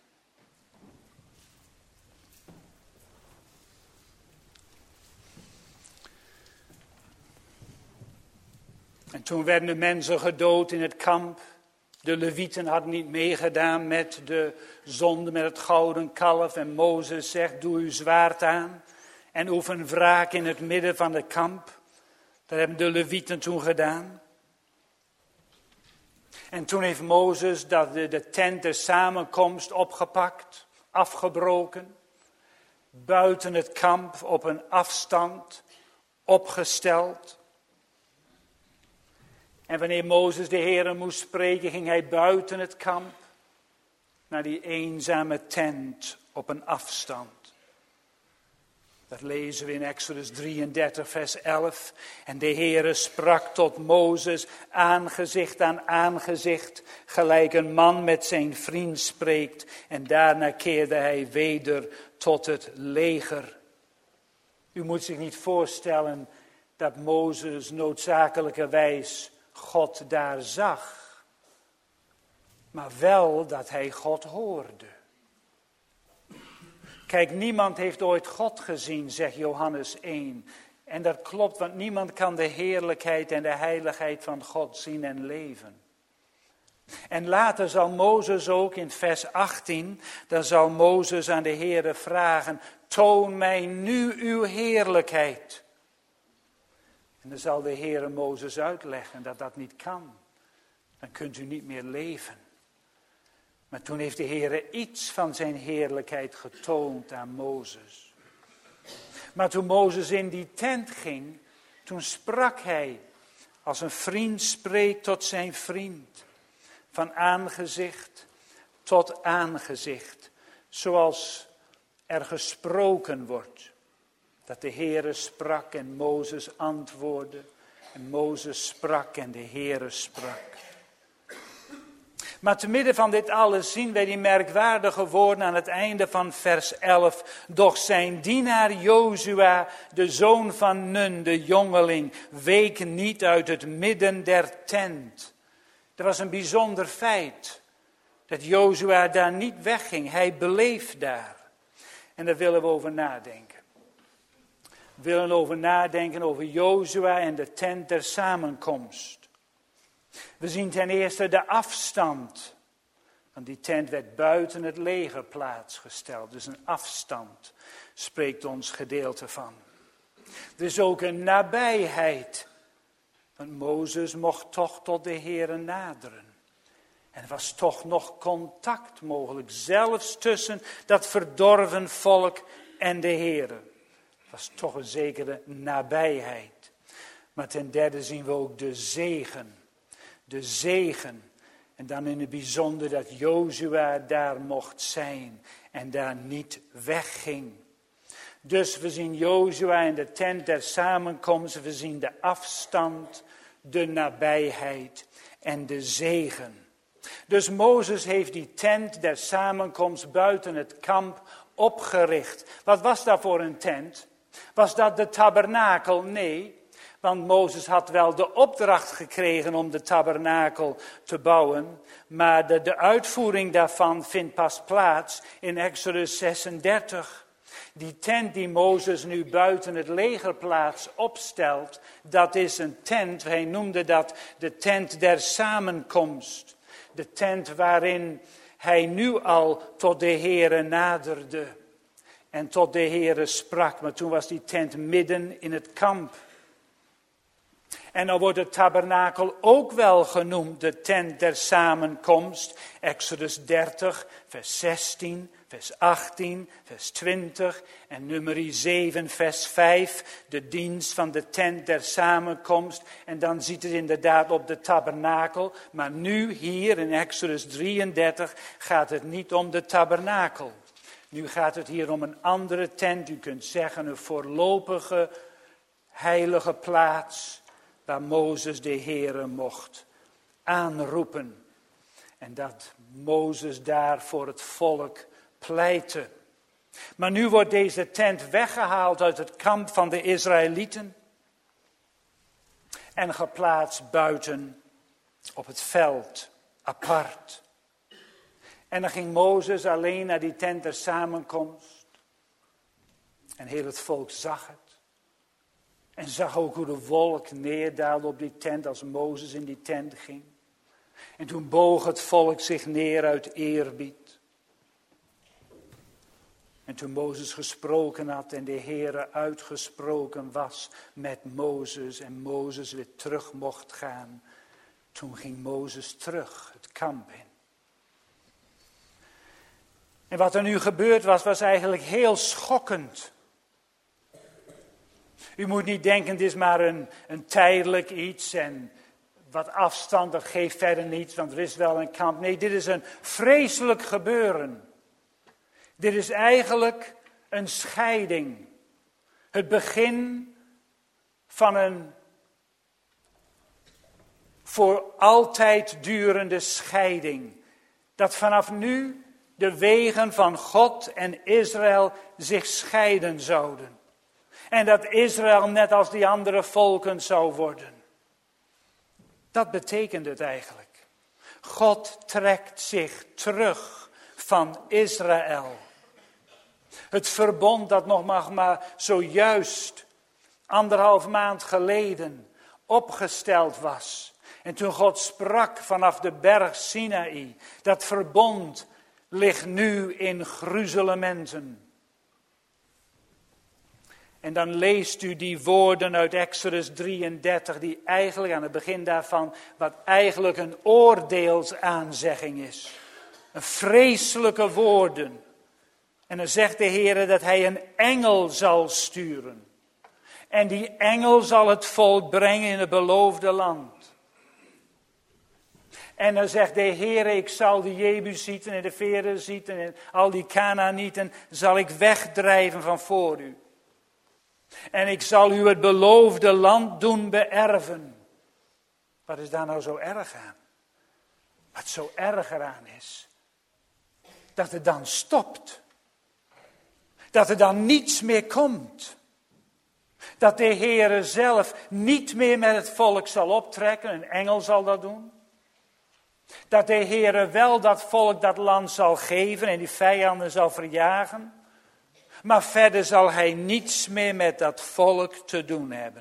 En toen werden de mensen gedood in het kamp. De Levieten hadden niet meegedaan met de zonde, met het gouden kalf. En Mozes zegt, doe uw zwaard aan en oefen wraak in het midden van het kamp. Dat hebben de Levieten toen gedaan. En toen heeft Mozes de tent der samenkomst opgepakt, afgebroken. Buiten het kamp op een afstand opgesteld. En wanneer Mozes de Heere moest spreken, ging hij buiten het kamp naar die eenzame tent op een afstand. Dat lezen we in Exodus 33 vers 11. En de Heere sprak tot Mozes aangezicht aan aangezicht, gelijk een man met zijn vriend spreekt. En daarna keerde hij weder tot het leger. U moet zich niet voorstellen dat Mozes noodzakelijkerwijs God daar zag, maar wel dat hij God hoorde. Kijk, niemand heeft ooit God gezien, zegt Johannes 1. En dat klopt, want niemand kan de heerlijkheid en de heiligheid van God zien en leven. En later zal Mozes ook in vers 18, dan zal Mozes aan de Heere vragen, toon mij nu uw heerlijkheid. En dan zal de Heere Mozes uitleggen dat dat niet kan. Dan kunt u niet meer leven. Maar toen heeft de Heere iets van zijn heerlijkheid getoond aan Mozes. Maar toen Mozes in die tent ging, toen sprak hij als een vriend spreekt tot zijn vriend. Van aangezicht tot aangezicht. Zoals er gesproken wordt. Dat de Heere sprak en Mozes antwoordde. En Mozes sprak en de Heere sprak. Maar te midden van dit alles zien wij die merkwaardige woorden aan het einde van vers 11. Doch zijn dienaar Jozua, de zoon van Nun, de jongeling, week niet uit het midden der tent. Dat was een bijzonder feit, dat Jozua daar niet wegging. Hij bleef daar. En daar willen we over nadenken. We willen over nadenken over Jozua en de tent der samenkomst. We zien ten eerste de afstand. Want die tent werd buiten het legerplaats gesteld. Dus een afstand spreekt ons gedeelte van. Er is ook een nabijheid. Want Mozes mocht toch tot de Heere naderen. En er was toch nog contact mogelijk. Zelfs tussen dat verdorven volk en de Heere. Er was toch een zekere nabijheid. Maar ten derde zien we ook de zegen. De zegen. En dan in het bijzonder dat Jozua daar mocht zijn. En daar niet wegging. Dus we zien Jozua in de tent der samenkomst. We zien de afstand, de nabijheid en de zegen. Dus Mozes heeft die tent der samenkomst buiten het kamp opgericht. Wat was dat voor een tent? Was dat de tabernakel? Nee. Want Mozes had wel de opdracht gekregen om de tabernakel te bouwen. Maar de uitvoering daarvan vindt pas plaats in Exodus 36. Die tent die Mozes nu buiten het legerplaats opstelt, dat is een tent, hij noemde dat de tent der samenkomst. De tent waarin hij nu al tot de Heere naderde en tot de Heere sprak. Maar toen was die tent midden in het kamp. En dan wordt de tabernakel ook wel genoemd, de tent der samenkomst. Exodus 30, vers 16, vers 18, vers 20 en nummer 7, vers 5. De dienst van de tent der samenkomst. En dan ziet het inderdaad op de tabernakel. Maar nu hier in Exodus 33 gaat het niet om de tabernakel. Nu gaat het hier om een andere tent. U kunt zeggen een voorlopige heilige plaats. Waar Mozes de Heere mocht aanroepen. En dat Mozes daar voor het volk pleitte. Maar nu wordt deze tent weggehaald uit het kamp van de Israëlieten. En geplaatst buiten op het veld, apart. En dan ging Mozes alleen naar die tent der samenkomst. En heel het volk zag het. En zag ook hoe de wolk neerdaalde op die tent als Mozes in die tent ging. En toen boog het volk zich neer uit eerbied. En toen Mozes gesproken had en de Heere uitgesproken was met Mozes en Mozes weer terug mocht gaan. Toen ging Mozes terug het kamp in. En wat er nu gebeurd was eigenlijk heel schokkend. U moet niet denken, dit is maar een tijdelijk iets en wat afstand, dat geeft verder niets, want er is wel een kamp. Nee, dit is een vreselijk gebeuren. Dit is eigenlijk een scheiding. Het begin van een voor altijd durende scheiding. Dat vanaf nu de wegen van God en Israël zich scheiden zouden. En dat Israël net als die andere volken zou worden. Dat betekent het eigenlijk. God trekt zich terug van Israël. Het verbond dat nog maar zojuist 1,5 maand geleden opgesteld was. En toen God sprak vanaf de berg Sinaï. Dat verbond ligt nu in gruzelementen. En dan leest u die woorden uit Exodus 33, die eigenlijk aan het begin daarvan, wat eigenlijk een oordeelsaanzegging is. Een vreselijke woorden. En dan zegt de Heer dat hij een engel zal sturen. En die engel zal het volk brengen in het beloofde land. En dan zegt de Heer, ik zal de Jebusieten en de Ferezieten en al die Kanaanieten zal ik wegdrijven van voor u. En ik zal u het beloofde land doen beërven. Wat is daar nou zo erg aan? Wat zo erg eraan is, dat het dan stopt. Dat er dan niets meer komt. Dat de Heere zelf niet meer met het volk zal optrekken, een engel zal dat doen. Dat de Heere wel dat volk dat land zal geven en die vijanden zal verjagen. Maar verder zal hij niets meer met dat volk te doen hebben.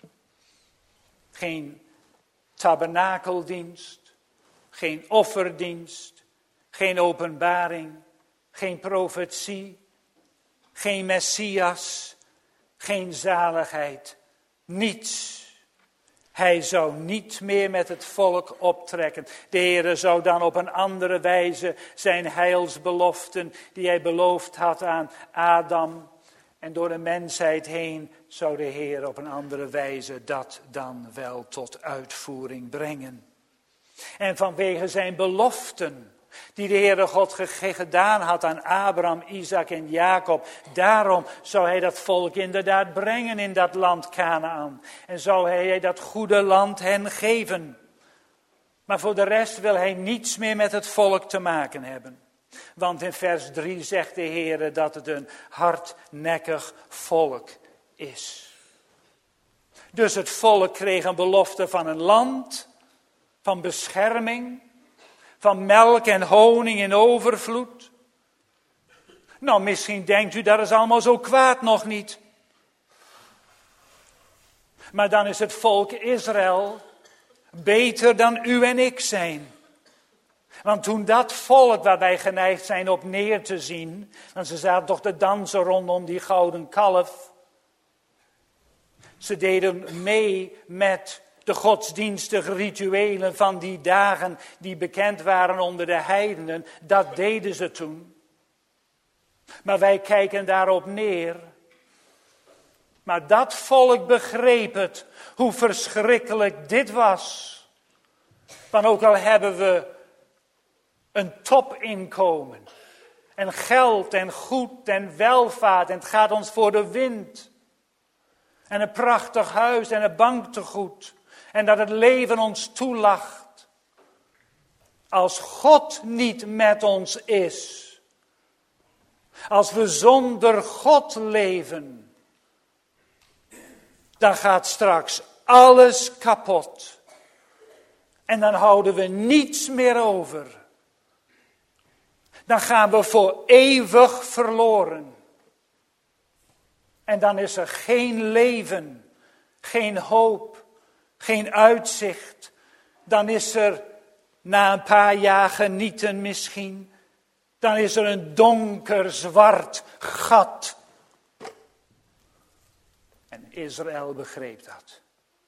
Geen tabernakeldienst, geen offerdienst, geen openbaring, geen profetie, geen Messias, geen zaligheid, niets. Hij zou niet meer met het volk optrekken. De Heere zou dan op een andere wijze zijn heilsbeloften die hij beloofd had aan Adam en door de mensheid heen zou de Heer op een andere wijze dat dan wel tot uitvoering brengen. En vanwege zijn beloften die de Heere God gedaan had aan Abraham, Isaac en Jacob. Daarom zou hij dat volk inderdaad brengen in dat land Kanaan. En zou hij dat goede land hen geven. Maar voor de rest wil hij niets meer met het volk te maken hebben. Want in vers 3 zegt de Heere dat het een hardnekkig volk is. Dus het volk kreeg een belofte van een land, van bescherming, van melk en honing in overvloed. Nou, misschien denkt u dat is allemaal zo kwaad nog niet. Maar dan is het volk Israël beter dan u en ik zijn. Want toen dat volk waar wij geneigd zijn op neer te zien, want ze zaten toch te dansen rondom die gouden kalf. Ze deden mee met de godsdienstige rituelen van die dagen die bekend waren onder de heidenen. Dat deden ze toen. Maar wij kijken daarop neer. Maar dat volk begreep het, hoe verschrikkelijk dit was. Want ook al hebben we een topinkomen, en geld en goed en welvaart, en het gaat ons voor de wind. En een prachtig huis en een banktegoed. En dat het leven ons toelacht. Als God niet met ons is. Als we zonder God leven. Dan gaat straks alles kapot. En dan houden we niets meer over. Dan gaan we voor eeuwig verloren. En dan is er geen leven, geen hoop, geen uitzicht. Dan is er na een paar jaar genieten misschien, dan is er een donker zwart gat. En Israël begreep dat.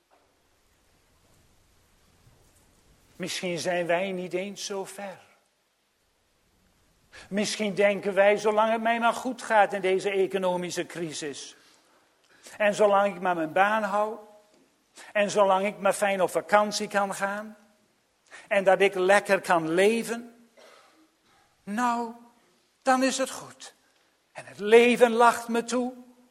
Misschien zijn wij niet eens zo ver. Misschien denken wij, zolang het mij maar goed gaat in deze economische crisis. En zolang ik maar mijn baan hou. En zolang ik maar fijn op vakantie kan gaan. En dat ik lekker kan leven. Nou, dan is het goed. En het leven lacht me toe.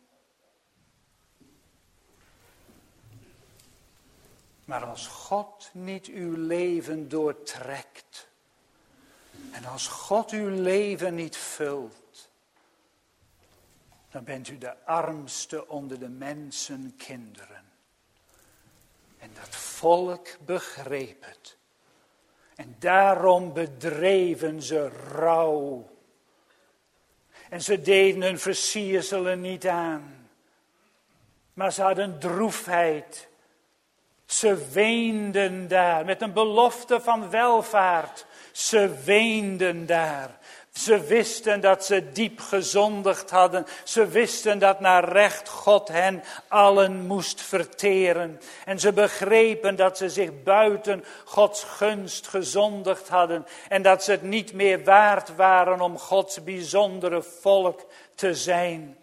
Maar als God niet uw leven doortrekt. En als God uw leven niet vult. Dan bent u de armste onder de mensenkinderen. En dat volk begreep het. En daarom bedreven ze rouw. En ze deden hun versierselen niet aan. Maar ze hadden droefheid. Ze weenden daar met een belofte van welvaart. Ze weenden daar. Ze wisten dat ze diep gezondigd hadden. Ze wisten dat naar recht God hen allen moest verteren. En ze begrepen dat ze zich buiten Gods gunst gezondigd hadden. En dat ze het niet meer waard waren om Gods bijzondere volk te zijn.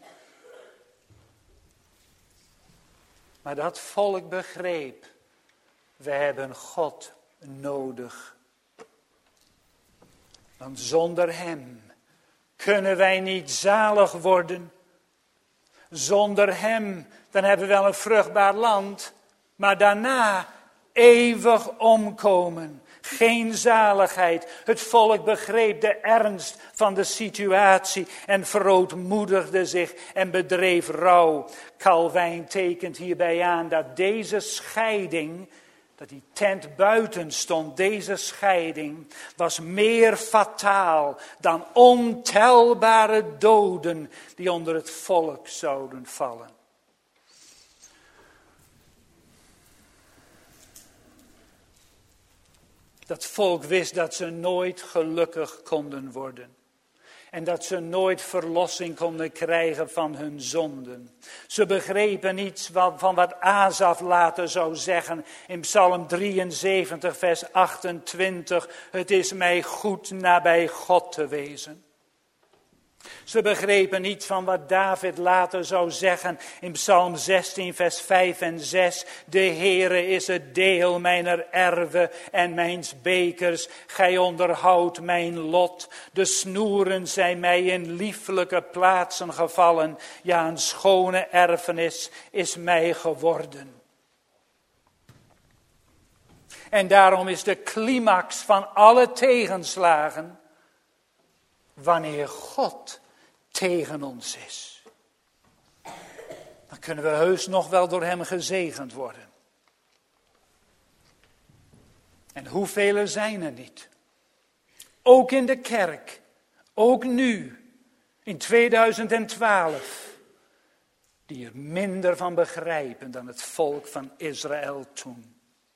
Maar dat volk begreep, we hebben God nodig. Want zonder hem kunnen wij niet zalig worden. Zonder hem, dan hebben we wel een vruchtbaar land. Maar daarna eeuwig omkomen. Geen zaligheid. Het volk begreep de ernst van de situatie en verootmoedigde zich en bedreef rouw. Calvijn tekent hierbij aan dat deze scheiding, dat die tent buiten stond, deze scheiding was meer fataal dan ontelbare doden die onder het volk zouden vallen. Dat volk wist dat ze nooit gelukkig konden worden. En dat ze nooit verlossing konden krijgen van hun zonden. Ze begrepen iets van wat Asaf later zou zeggen in Psalm 73 vers 28. Het is mij goed nabij God te wezen. Ze begrepen niet van wat David later zou zeggen in Psalm 16 vers 5 en 6. De Heere is het deel mijner erven en mijns bekers. Gij onderhoudt mijn lot. De snoeren zijn mij in lieflijke plaatsen gevallen. Ja, een schone erfenis is mij geworden. En daarom is de climax van alle tegenslagen wanneer God tegen ons is. Dan kunnen we heus nog wel door hem gezegend worden. En hoeveel zijn er niet? Ook in de kerk, ook nu, in 2012, die er minder van begrijpen dan het volk van Israël toen.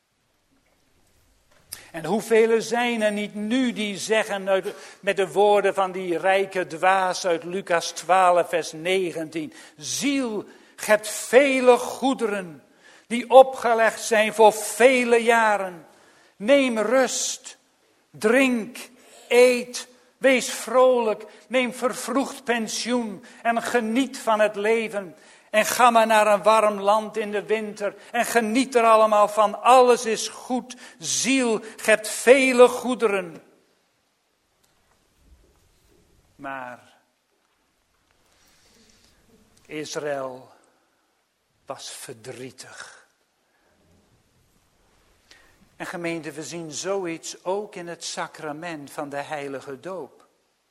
En hoeveel zijn er niet nu die zeggen met de woorden van die rijke dwaas uit Lucas 12 vers 19. Ziel, gij hebt vele goederen die opgelegd zijn voor vele jaren. Neem rust, drink, eet, wees vrolijk, neem vervroegd pensioen en geniet van het leven. En ga maar naar een warm land in de winter en geniet er allemaal van. Alles is goed. Ziel, gij hebt vele goederen. Maar Israël was verdrietig. En gemeente, we zien zoiets ook in het sacrament van de heilige doop.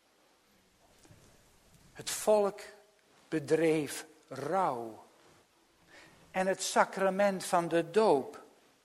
Het volk bedreef rouw. En het sacrament van de doop,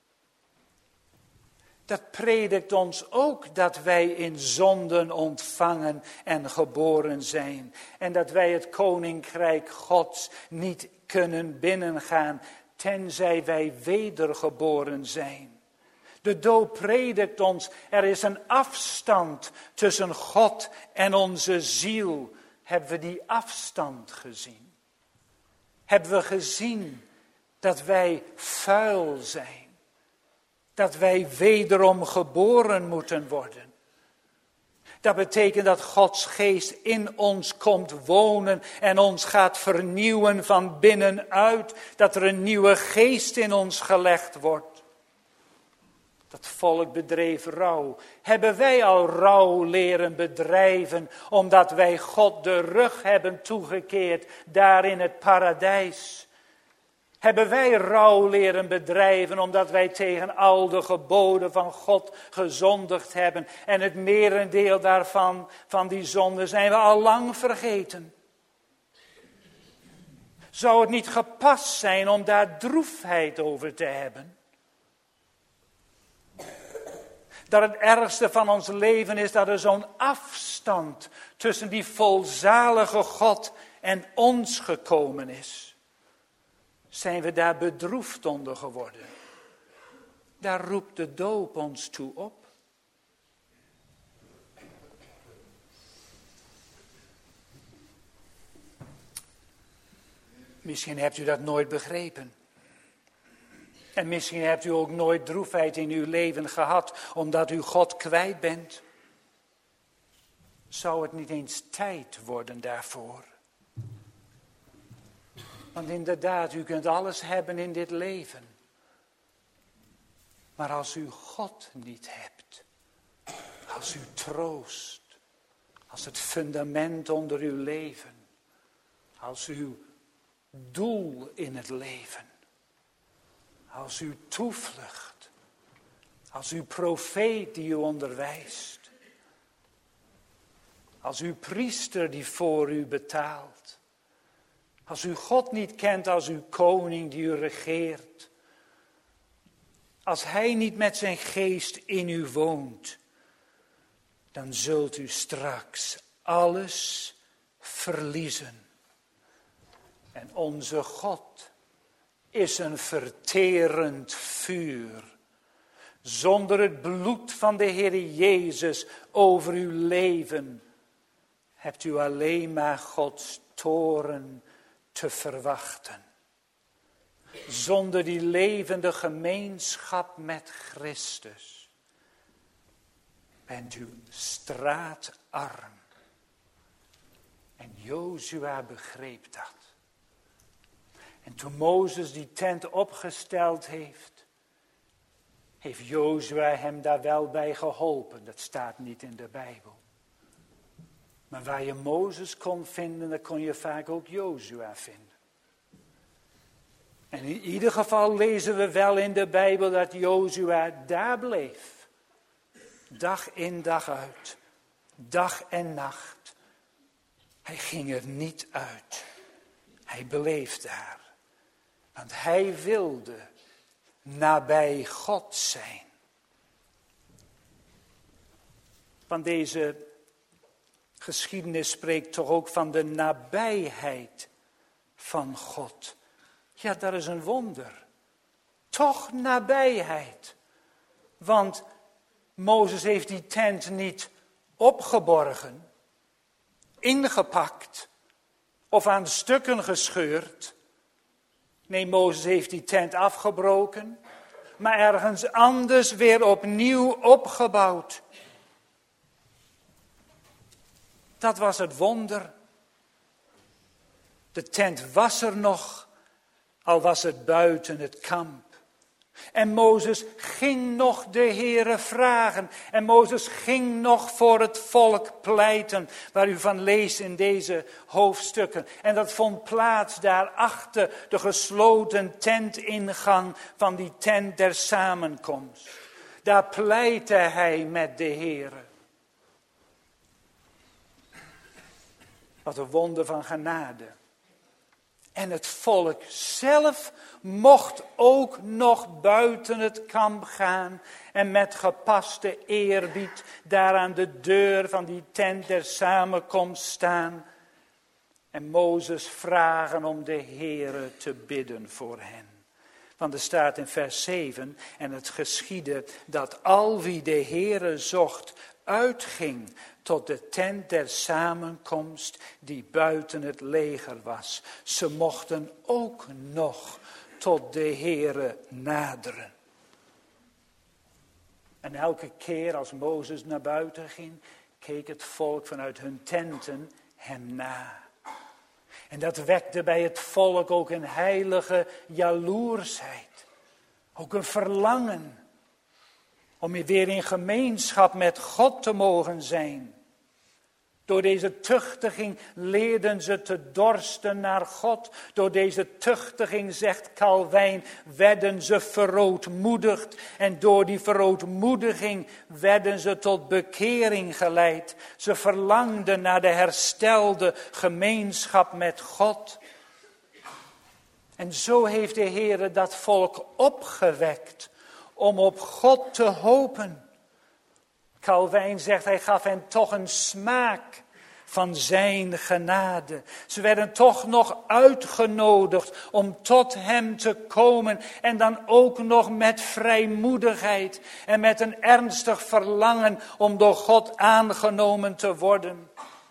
dat predikt ons ook dat wij in zonden ontvangen en geboren zijn. En dat wij het koninkrijk Gods niet kunnen binnengaan, tenzij wij wedergeboren zijn. De doop predikt ons, er is een afstand tussen God en onze ziel. Hebben we die afstand gezien? Hebben we gezien dat wij vuil zijn? Dat wij wederom geboren moeten worden? Dat betekent dat Gods geest in ons komt wonen en ons gaat vernieuwen van binnenuit. Dat er een nieuwe geest in ons gelegd wordt. Dat volk bedreef rouw. Hebben wij al rouw leren bedrijven omdat wij God de rug hebben toegekeerd daar in het paradijs? Hebben wij rouw leren bedrijven omdat wij tegen al de geboden van God gezondigd hebben en het merendeel daarvan, van die zonden, zijn we al lang vergeten? Zou het niet gepast zijn om daar droefheid over te hebben? Dat het ergste van ons leven is dat er zo'n afstand tussen die volzalige God en ons gekomen is. Zijn we daar bedroefd onder geworden? Daar roept de doop ons toe op. Misschien hebt u dat nooit begrepen. En misschien hebt u ook nooit droefheid in uw leven gehad, omdat u God kwijt bent. Zou het niet eens tijd worden daarvoor? Want inderdaad, u kunt alles hebben in dit leven. Maar als u God niet hebt, als u troost, als het fundament onder uw leven, als uw doel in het leven, als uw toevlucht, als uw profeet die u onderwijst, als uw priester die voor u betaalt, als u God niet kent als uw koning die u regeert, als hij niet met zijn geest in u woont, dan zult u straks alles verliezen. En onze God is een verterend vuur. Zonder het bloed van de Heer Jezus over uw leven hebt u alleen maar Gods toorn te verwachten. Zonder die levende gemeenschap met Christus bent u straatarm. En Jozua begreep dat. En toen Mozes die tent opgesteld heeft Jozua hem daar wel bij geholpen. Dat staat niet in de Bijbel. Maar waar je Mozes kon vinden, dan kon je vaak ook Jozua vinden. En in ieder geval lezen we wel in de Bijbel dat Jozua daar bleef. Dag in dag uit. Dag en nacht. Hij ging er niet uit. Hij bleef daar. Want hij wilde nabij God zijn. Want deze geschiedenis spreekt toch ook van de nabijheid van God. Ja, dat is een wonder. Toch nabijheid. Want Mozes heeft die tent niet opgeborgen, ingepakt of aan stukken gescheurd. Nee, Mozes heeft die tent afgebroken, maar ergens anders weer opnieuw opgebouwd. Dat was het wonder. De tent was er nog, al was het buiten het kamp. En Mozes ging nog de Heere vragen. En Mozes ging nog voor het volk pleiten, waar u van leest in deze hoofdstukken. En dat vond plaats daar achter de gesloten tentingang van die tent der samenkomst. Daar pleitte hij met de Heere. Wat een wonder van genade. En het volk zelf mocht ook nog buiten het kamp gaan en met gepaste eerbied daar aan de deur van die tent der samenkomst staan. En Mozes vragen om de Heere te bidden voor hen. Want er staat in vers 7, en het geschiedde dat al wie de Heere zocht uitging tot de tent der samenkomst die buiten het leger was. Ze mochten ook nog tot de Heere naderen. En elke keer als Mozes naar buiten ging, keek het volk vanuit hun tenten hem na. En dat wekte bij het volk ook een heilige jaloersheid. Ook een verlangen om weer in gemeenschap met God te mogen zijn. Door deze tuchtiging leerden ze te dorsten naar God. Door deze tuchtiging, zegt Calvijn, werden ze verootmoedigd. En door die verootmoediging werden ze tot bekering geleid. Ze verlangden naar de herstelde gemeenschap met God. En zo heeft de Heere dat volk opgewekt om op God te hopen. Calvijn zegt, hij gaf hen toch een smaak van zijn genade. Ze werden toch nog uitgenodigd om tot hem te komen. En dan ook nog met vrijmoedigheid en met een ernstig verlangen om door God aangenomen te worden.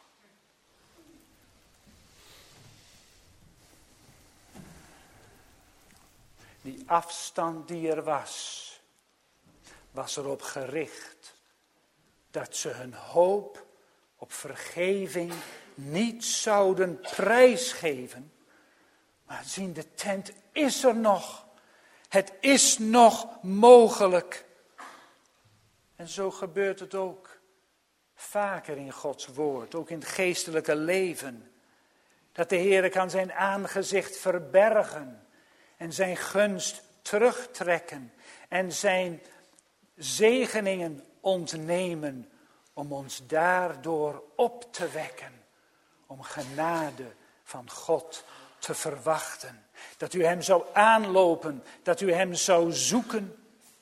Die afstand die er was erop gericht dat ze hun hoop op vergeving niet zouden prijsgeven. Maar zien, de tent is er nog. Het is nog mogelijk. En zo gebeurt het ook vaker in Gods woord, ook in het geestelijke leven. Dat de Heer kan zijn aangezicht verbergen en zijn gunst terugtrekken en zijn zegeningen ontnemen om ons daardoor op te wekken. Om genade van God te verwachten. Dat u hem zou aanlopen, dat u hem zou zoeken.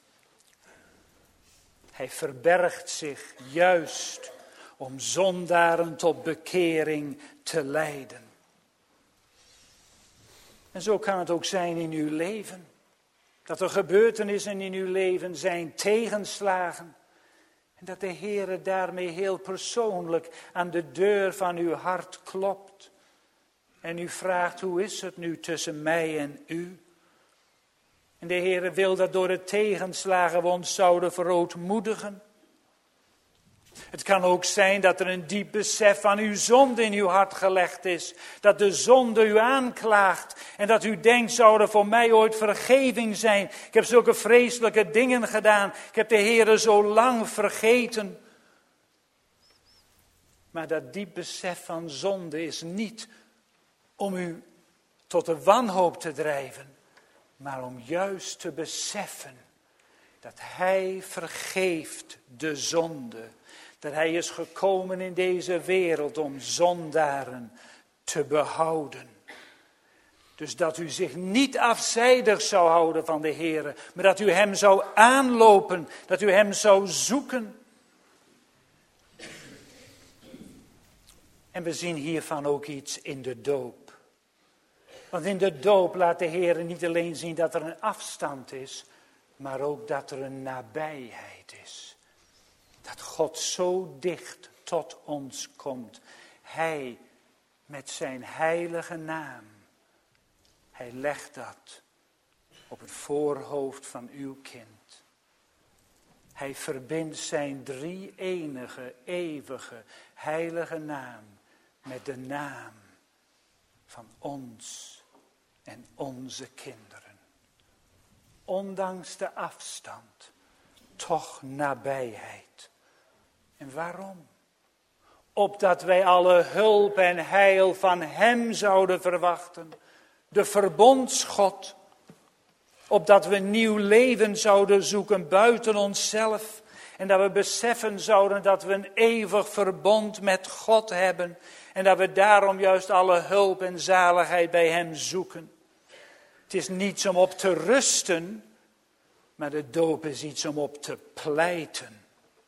Hij verbergt zich juist om zondaren tot bekering te leiden. En zo kan het ook zijn in uw leven. Dat er gebeurtenissen in uw leven zijn, tegenslagen. En dat de Heere daarmee heel persoonlijk aan de deur van uw hart klopt. En u vraagt, hoe is het nu tussen mij en u? En de Heere wil dat door de tegenslagen we ons zouden verootmoedigen. Het kan ook zijn dat er een diep besef van uw zonde in uw hart gelegd is. Dat de zonde u aanklaagt. En dat u denkt, zou er voor mij ooit vergeving zijn? Ik heb zulke vreselijke dingen gedaan. Ik heb de Heere zo lang vergeten. Maar dat diep besef van zonde is niet om u tot de wanhoop te drijven. Maar om juist te beseffen dat Hij vergeeft de zonde. Dat Hij is gekomen in deze wereld om zondaren te behouden. Dus dat u zich niet afzijdig zou houden van de Heere, maar dat u Hem zou aanlopen, dat u Hem zou zoeken. En we zien hiervan ook iets in de doop. Want in de doop laat de Heere niet alleen zien dat er een afstand is, maar ook dat er een nabijheid is. Dat God zo dicht tot ons komt. Hij met zijn heilige naam. Hij legt dat op het voorhoofd van uw kind. Hij verbindt zijn drie-enige, eeuwige, heilige naam met de naam van ons en onze kinderen. Ondanks de afstand, toch nabijheid. En waarom? Opdat wij alle hulp en heil van Hem zouden verwachten. De verbondsgod. Opdat we nieuw leven zouden zoeken buiten onszelf. En dat we beseffen zouden dat we een eeuwig verbond met God hebben. En dat we daarom juist alle hulp en zaligheid bij Hem zoeken. Het is niets om op te rusten. Maar de doop is iets om op te pleiten.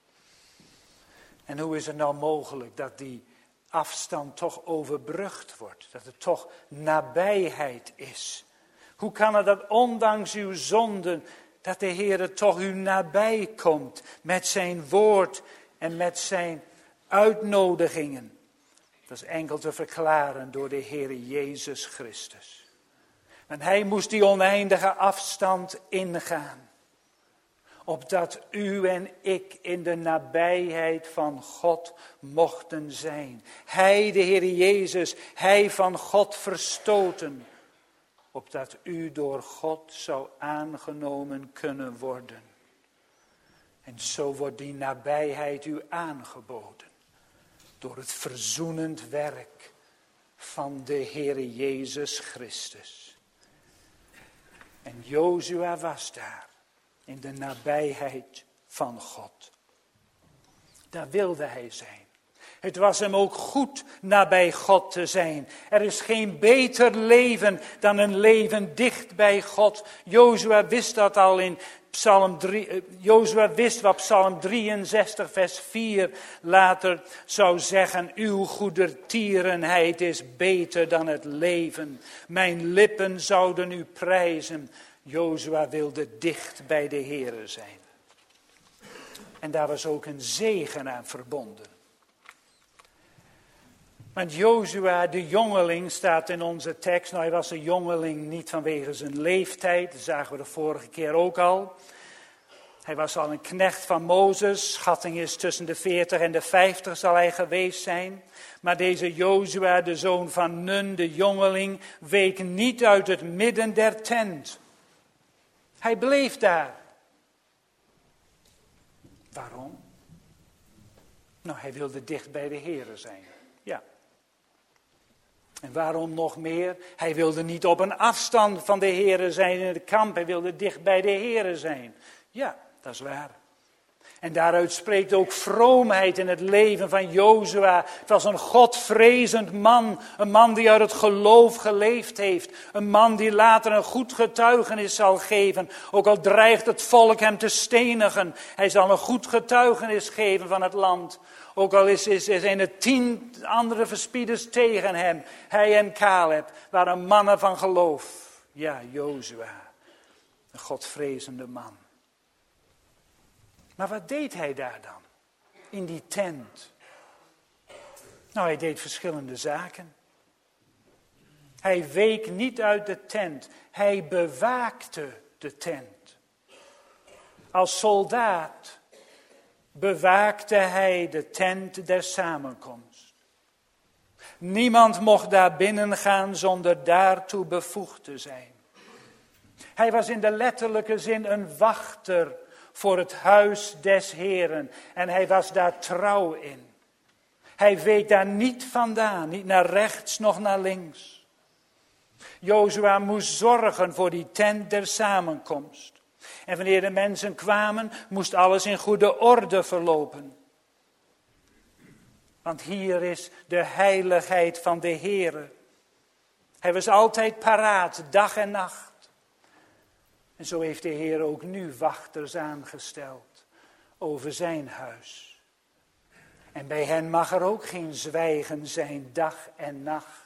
En hoe is het nou mogelijk dat die afstand toch overbrugd wordt? Dat het toch nabijheid is? Hoe kan het dat ondanks uw zonden, dat de Heer toch u nabij komt met zijn woord en met zijn uitnodigingen? Dat is enkel te verklaren door de Heer Jezus Christus. Want Hij moest die oneindige afstand ingaan. Opdat u en ik in de nabijheid van God mochten zijn. Hij, de Heer Jezus, Hij van God verstoten. Opdat u door God zou aangenomen kunnen worden. En zo wordt die nabijheid u aangeboden. Door het verzoenend werk van de Heer Jezus Christus. En Jozua was daar. In de nabijheid van God. Daar wilde hij zijn. Het was hem ook goed nabij God te zijn. Er is geen beter leven dan een leven dicht bij God. Jozua wist dat al in Psalm 3. Jozua wist wat Psalm 63 vers 4 later zou zeggen. Uw goedertierenheid is beter dan het leven. Mijn lippen zouden u prijzen. Jozua wilde dicht bij de Heere zijn. En daar was ook een zegen aan verbonden. Want Jozua, de jongeling, staat in onze tekst. Nou, hij was een jongeling niet vanwege zijn leeftijd. Dat zagen we de vorige keer ook al. Hij was al een knecht van Mozes. Schatting is tussen de 40 en de 50 zal hij geweest zijn. Maar deze Jozua, de zoon van Nun, de jongeling, week niet uit het midden der tent. Hij bleef daar. Waarom? Nou, hij wilde dicht bij de Heere zijn. Ja. En waarom nog meer? Hij wilde niet op een afstand van de Heere zijn in het kamp. Hij wilde dicht bij de Heere zijn. Ja, dat is waar. En daaruit spreekt ook vroomheid in het leven van Jozua. Het was een godvrezend man. Een man die uit het geloof geleefd heeft. Een man die later een goed getuigenis zal geven. Ook al dreigt het volk hem te stenigen. Hij zal een goed getuigenis geven van het land. Ook al zijn er 10 andere verspieders tegen hem. Hij en Caleb waren mannen van geloof. Ja, Jozua. Een godvrezende man. Maar wat deed hij daar dan? In die tent? Nou, hij deed verschillende zaken. Hij week niet uit de tent. Hij bewaakte de tent. Als soldaat bewaakte hij de tent der samenkomst. Niemand mocht daar binnen gaan zonder daartoe bevoegd te zijn. Hij was in de letterlijke zin een wachter voor het huis des Heren. En hij was daar trouw in. Hij week daar niet vandaan, niet naar rechts, noch naar links. Jozua moest zorgen voor die tent der samenkomst. En wanneer de mensen kwamen, moest alles in goede orde verlopen. Want hier is de heiligheid van de Here. Hij was altijd paraat, dag en nacht. En zo heeft de Heer ook nu wachters aangesteld over zijn huis. En bij hen mag er ook geen zwijgen zijn, dag en nacht.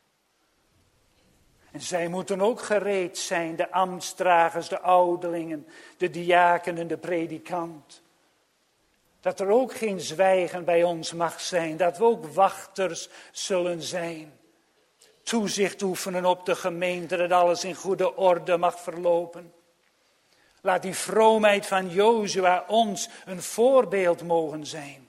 En zij moeten ook gereed zijn, de ambtsdragers, de ouderlingen, de diakenen, de predikant. Dat er ook geen zwijgen bij ons mag zijn, dat we ook wachters zullen zijn. Toezicht oefenen op de gemeente, dat alles in goede orde mag verlopen. Laat die vroomheid van Jozua ons een voorbeeld mogen zijn.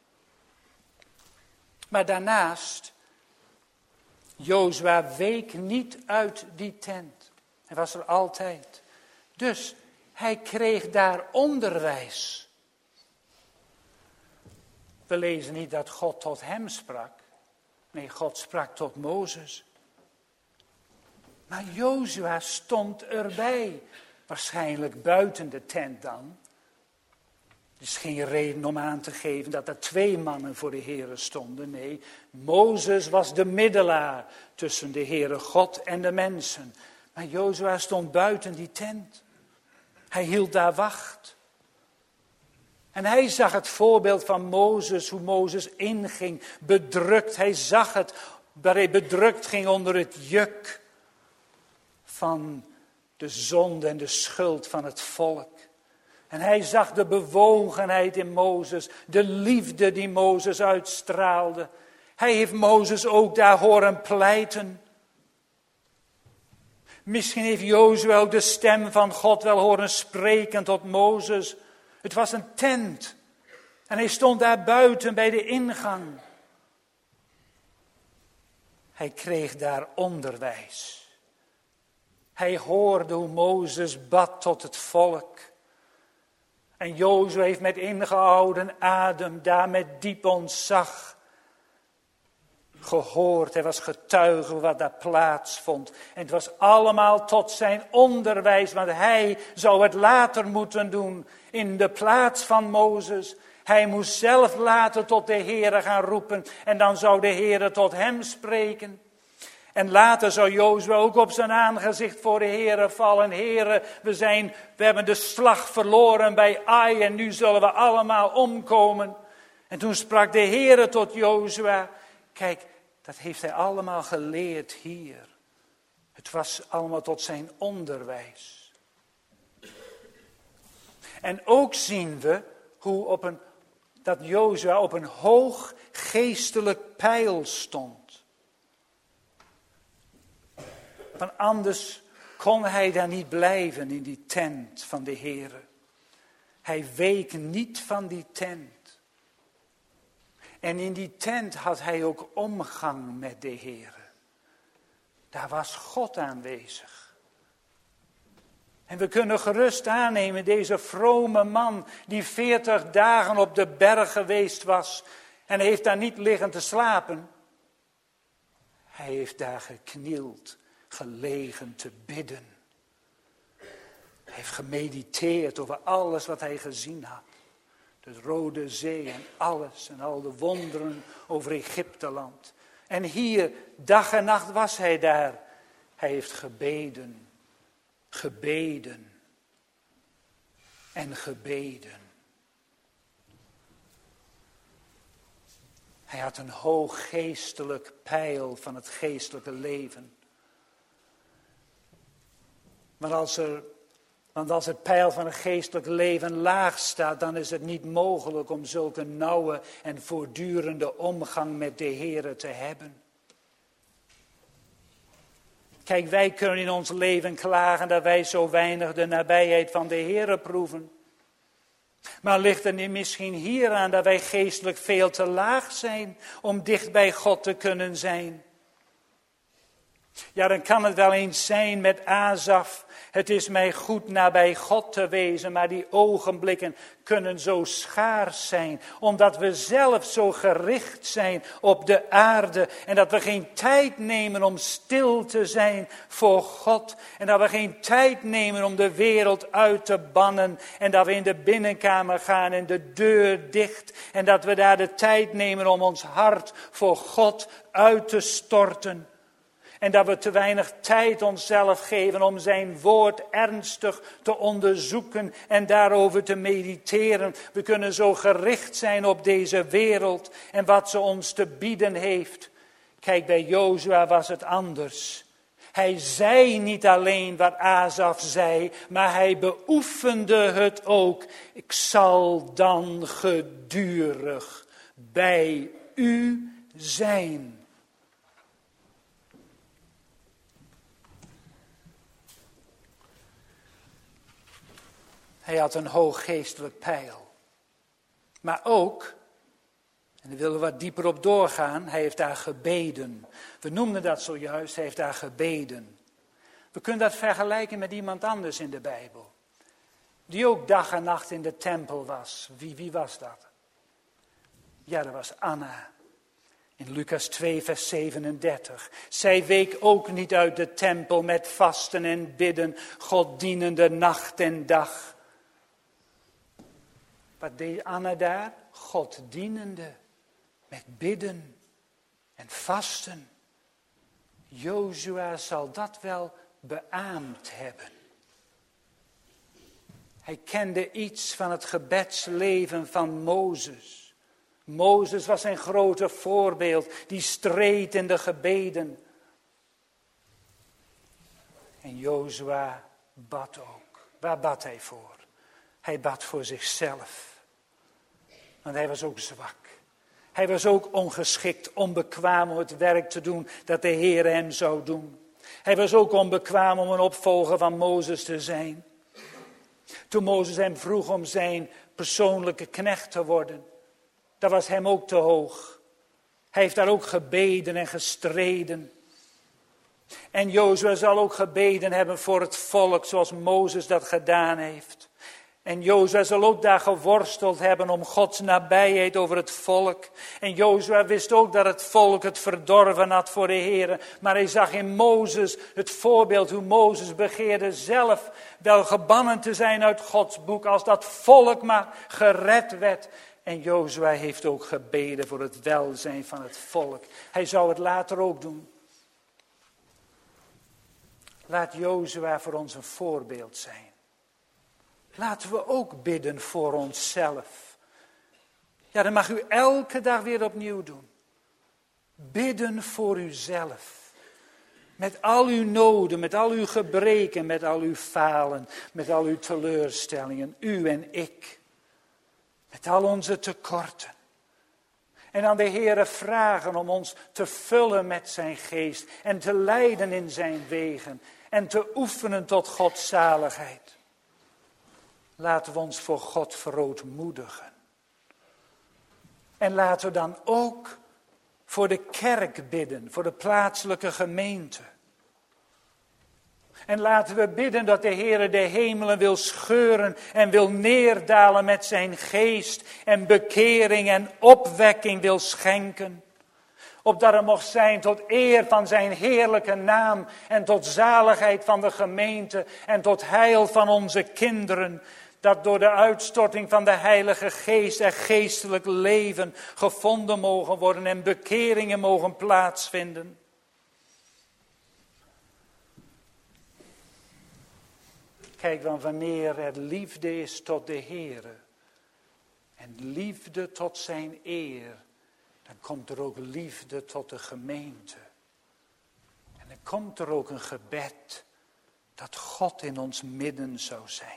Maar daarnaast, Jozua week niet uit die tent. Hij was er altijd. Dus hij kreeg daar onderwijs. We lezen niet dat God tot hem sprak. Nee, God sprak tot Mozes. Maar Jozua stond erbij. Waarschijnlijk buiten de tent dan. Er is geen reden om aan te geven dat er 2 mannen voor de Heere stonden. Nee, Mozes was de middelaar tussen de Heere God en de mensen. Maar Jozua stond buiten die tent. Hij hield daar wacht. En hij zag het voorbeeld van Mozes, hoe Mozes inging, bedrukt. Hij zag het, waar hij bedrukt ging onder het juk van de zonde en de schuld van het volk. En hij zag de bewogenheid in Mozes, de liefde die Mozes uitstraalde. Hij heeft Mozes ook daar horen pleiten. Misschien heeft Jozua ook de stem van God wel horen spreken tot Mozes. Het was een tent. En hij stond daar buiten bij de ingang. Hij kreeg daar onderwijs. Hij hoorde hoe Mozes bad tot het volk. En Jozua heeft met ingehouden adem daar met diep ontzag gehoord. Hij was getuige wat daar plaatsvond. En het was allemaal tot zijn onderwijs, want hij zou het later moeten doen in de plaats van Mozes. Hij moest zelf later tot de Heere gaan roepen en dan zou de Heere tot hem spreken. En later zou Jozua ook op zijn aangezicht voor de Heere vallen. Heere, we hebben de slag verloren bij Ai en nu zullen we allemaal omkomen. En toen sprak de Heere tot Jozua. Kijk, dat heeft hij allemaal geleerd hier. Het was allemaal tot zijn onderwijs. En ook zien we hoe dat Jozua op een hoog geestelijk peil stond. Want anders kon hij daar niet blijven in die tent van de Heere. Hij week niet van die tent. En in die tent had hij ook omgang met de Heere. Daar was God aanwezig. En we kunnen gerust aannemen, deze vrome man die 40 dagen op de berg geweest was en heeft daar niet liggen te slapen. Hij heeft daar geknield, gelegen te bidden. Hij heeft gemediteerd over alles wat hij gezien had. De Rode Zee en alles en al de wonderen over Egypteland. En hier, dag en nacht was hij daar. Hij heeft gebeden, gebeden en gebeden. Hij had een hoog geestelijk peil van het geestelijke leven. Want als het peil van het geestelijk leven laag staat, dan is het niet mogelijk om zulke nauwe en voortdurende omgang met de Heere te hebben. Kijk, wij kunnen in ons leven klagen dat wij zo weinig de nabijheid van de Heere proeven. Maar ligt het niet misschien hieraan dat wij geestelijk veel te laag zijn om dicht bij God te kunnen zijn? Ja, dan kan het wel eens zijn met Asaf. Het is mij goed nabij God te wezen, maar die ogenblikken kunnen zo schaars zijn. Omdat we zelf zo gericht zijn op de aarde. En dat we geen tijd nemen om stil te zijn voor God. En dat we geen tijd nemen om de wereld uit te bannen. En dat we in de binnenkamer gaan en de deur dicht. En dat we daar de tijd nemen om ons hart voor God uit te storten. En dat we te weinig tijd onszelf geven om zijn woord ernstig te onderzoeken en daarover te mediteren. We kunnen zo gericht zijn op deze wereld en wat ze ons te bieden heeft. Kijk, bij Jozua was het anders. Hij zei niet alleen wat Asaf zei, maar hij beoefende het ook. Ik zal dan gedurig bij u zijn. Hij had een hoog geestelijk peil. Maar ook, en daar willen we wat dieper op doorgaan, hij heeft daar gebeden. We noemden dat zojuist, hij heeft daar gebeden. We kunnen dat vergelijken met iemand anders in de Bijbel. Die ook dag en nacht in de tempel was. Wie was dat? Ja, dat was Anna. In Lucas 2 vers 37. Zij week ook niet uit de tempel met vasten en bidden, God dienende nacht en dag. Wat deed Anna daar? God dienende. Met bidden en vasten. Jozua zal dat wel beaamd hebben. Hij kende iets van het gebedsleven van Mozes. Mozes was een grote voorbeeld. Die streed in de gebeden. En Jozua bad ook. Waar bad hij voor? Hij bad voor zichzelf. Want hij was ook zwak. Hij was ook ongeschikt, onbekwaam om het werk te doen dat de Heer hem zou doen. Hij was ook onbekwaam om een opvolger van Mozes te zijn. Toen Mozes hem vroeg om zijn persoonlijke knecht te worden, dat was hem ook te hoog. Hij heeft daar ook gebeden en gestreden. En Jozua zal ook gebeden hebben voor het volk zoals Mozes dat gedaan heeft. En Jozua zal ook daar geworsteld hebben om Gods nabijheid over het volk. En Jozua wist ook dat het volk het verdorven had voor de Heer. Maar hij zag in Mozes het voorbeeld hoe Mozes begeerde zelf wel gebannen te zijn uit Gods boek. Als dat volk maar gered werd. En Jozua heeft ook gebeden voor het welzijn van het volk. Hij zou het later ook doen. Laat Jozua voor ons een voorbeeld zijn. Laten we ook bidden voor onszelf. Ja, dat mag u elke dag weer opnieuw doen. Bidden voor uzelf. Met al uw noden, met al uw gebreken, met al uw falen, met al uw teleurstellingen. U en ik. Met al onze tekorten. En aan de Heere vragen om ons te vullen met zijn geest. En te leiden in zijn wegen. En te oefenen tot Gods zaligheid. Laten we ons voor God verootmoedigen. En laten we dan ook voor de kerk bidden, voor de plaatselijke gemeente. En laten we bidden dat de Heere de hemelen wil scheuren en wil neerdalen met zijn geest en bekering en opwekking wil schenken. Opdat het mocht zijn tot eer van zijn heerlijke naam en tot zaligheid van de gemeente en tot heil van onze kinderen. Dat door de uitstorting van de Heilige Geest er geestelijk leven gevonden mogen worden en bekeringen mogen plaatsvinden. Kijk, want wanneer er liefde is tot de Heere en liefde tot zijn eer, dan komt er ook liefde tot de gemeente. En dan komt er ook een gebed dat God in ons midden zou zijn.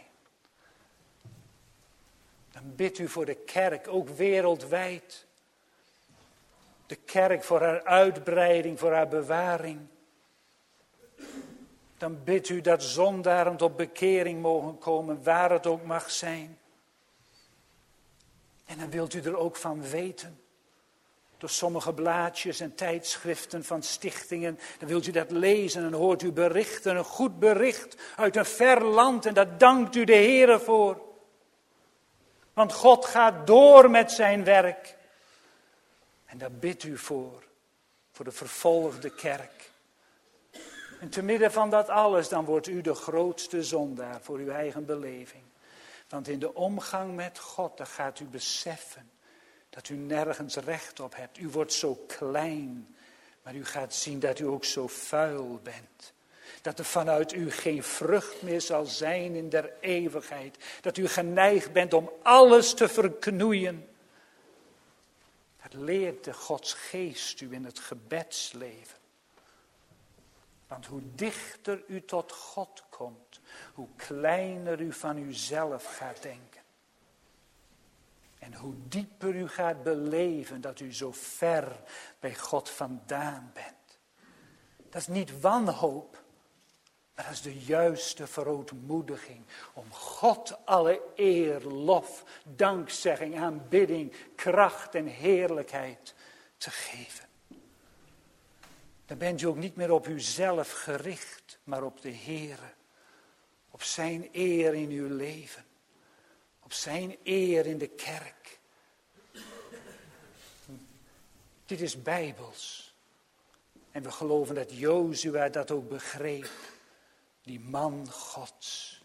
Dan bidt u voor de kerk, ook wereldwijd. De kerk voor haar uitbreiding, voor haar bewaring. Dan bidt u dat zondaren tot bekering mogen komen, waar het ook mag zijn. En dan wilt u er ook van weten. Door sommige blaadjes en tijdschriften van stichtingen. Dan wilt u dat lezen en hoort u berichten, een goed bericht uit een ver land. En daar dankt u de Heere voor. Want God gaat door met zijn werk. En daar bidt u voor de vervolgde kerk. En te midden van dat alles, dan wordt u de grootste zondaar voor uw eigen beleving. Want in de omgang met God, dan gaat u beseffen dat u nergens recht op hebt. U wordt zo klein, maar u gaat zien dat u ook zo vuil bent. Dat er vanuit u geen vrucht meer zal zijn in der eeuwigheid. Dat u geneigd bent om alles te verknoeien. Dat leert de Gods geest u in het gebedsleven. Want hoe dichter u tot God komt, hoe kleiner u van uzelf gaat denken. En hoe dieper u gaat beleven dat u zo ver bij God vandaan bent. Dat is niet wanhoop, maar dat is de juiste verootmoediging om God alle eer, lof, dankzegging, aanbidding, kracht en heerlijkheid te geven. Dan bent u ook niet meer op uzelf gericht, maar op de Heere. Op zijn eer in uw leven. Op zijn eer in de kerk. Dit is bijbels. En we geloven dat Jozua dat ook begreep. Die man Gods.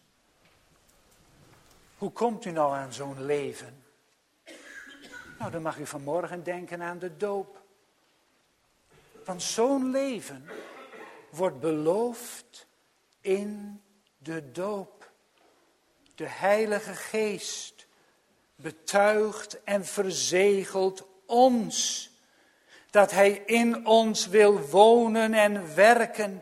Hoe komt u nou aan zo'n leven? Nou, dan mag u vanmorgen denken aan de doop. Want zo'n leven wordt beloofd in de doop. De Heilige Geest betuigt en verzegelt ons. Dat hij in ons wil wonen en werken.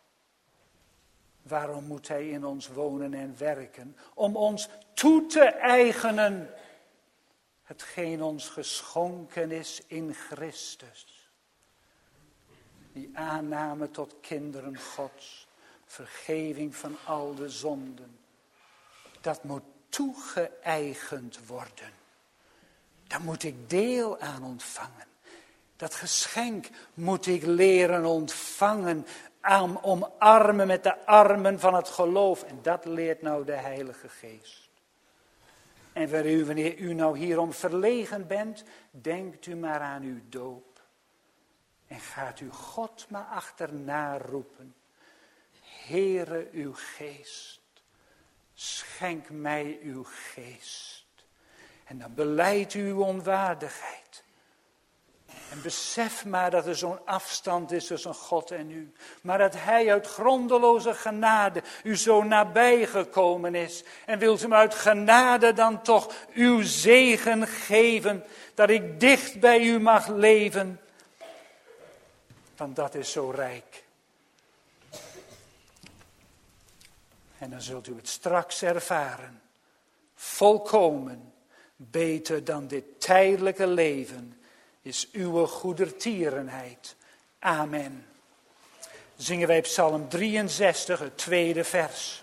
Waarom moet hij in ons wonen en werken? Om ons toe te eigenen. Hetgeen ons geschonken is in Christus. Die aanname tot kinderen Gods. Vergeving van al de zonden. Dat moet toegeëigend worden. Daar moet ik deel aan ontvangen. Dat geschenk moet ik leren ontvangen. Omarmen met de armen van het geloof. En dat leert nou de Heilige Geest. En wanneer u nou hierom verlegen bent, denkt u maar aan uw doop. En gaat u God maar achterna roepen. Heere, uw geest. Schenk mij uw geest. En dan belijdt u uw onwaardigheid. En besef maar dat er zo'n afstand is tussen God en u. Maar dat hij uit grondeloze genade u zo nabij gekomen is. En wilt u hem uit genade dan toch uw zegen geven. Dat ik dicht bij u mag leven. Want dat is zo rijk. En dan zult u het straks ervaren. Volkomen. Beter dan dit tijdelijke leven is uw goedertierenheid. Amen. Zingen wij Psalm 63, het tweede vers.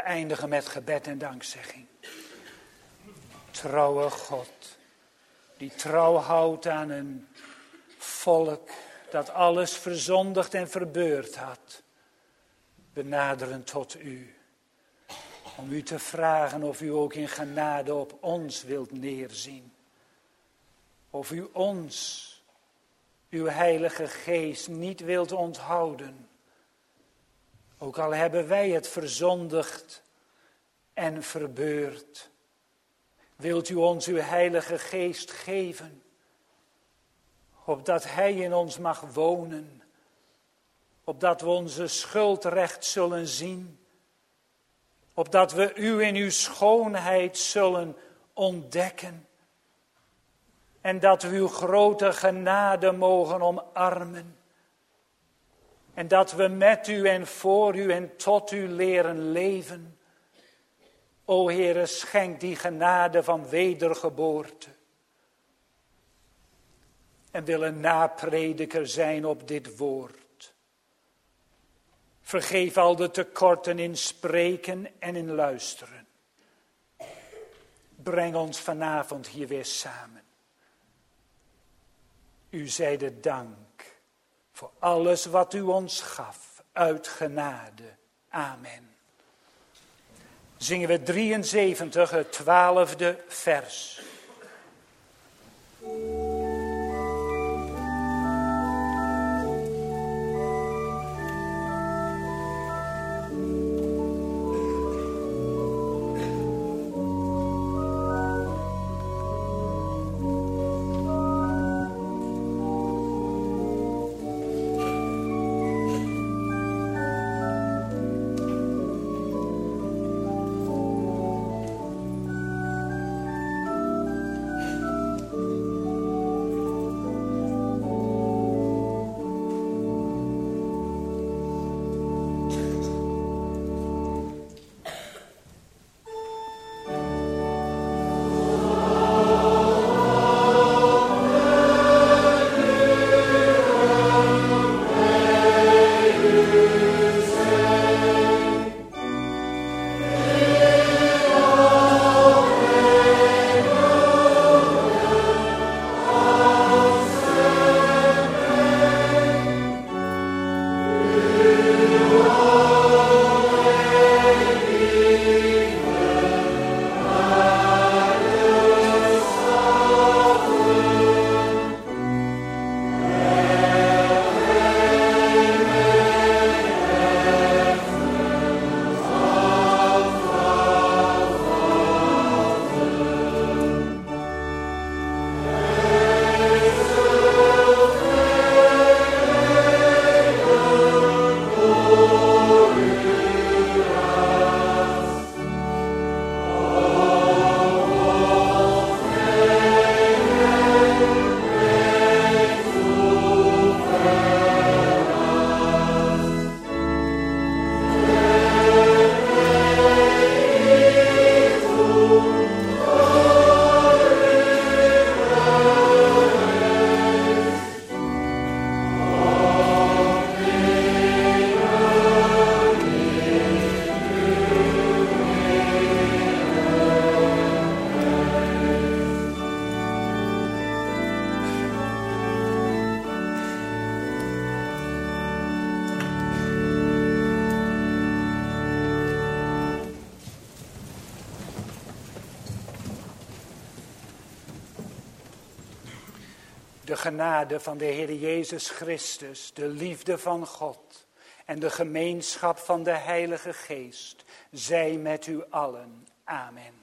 eindigen met gebed en dankzegging. Trouwe God, die trouw houdt aan een volk dat alles verzondigd en verbeurd had. We naderen tot u, om u te vragen of u ook in genade op ons wilt neerzien. Of u ons, uw Heilige Geest, niet wilt onthouden. Ook al hebben wij het verzondigd en verbeurd. Wilt u ons uw Heilige Geest geven, opdat Hij in ons mag wonen, opdat we onze schuld recht zullen zien, opdat we u in uw schoonheid zullen ontdekken en dat we uw grote genade mogen omarmen en dat we met u en voor u en tot u leren leven. O Heere, schenk die genade van wedergeboorte. En wil een naprediker zijn op dit woord. Vergeef al de tekorten in spreken en in luisteren. Breng ons vanavond hier weer samen. U zij de dank voor alles wat u ons gaf uit genade. Amen. Zingen we 73, het 12e vers. De genade van de Heer Jezus Christus, de liefde van God en de gemeenschap van de Heilige Geest zij met u allen. Amen.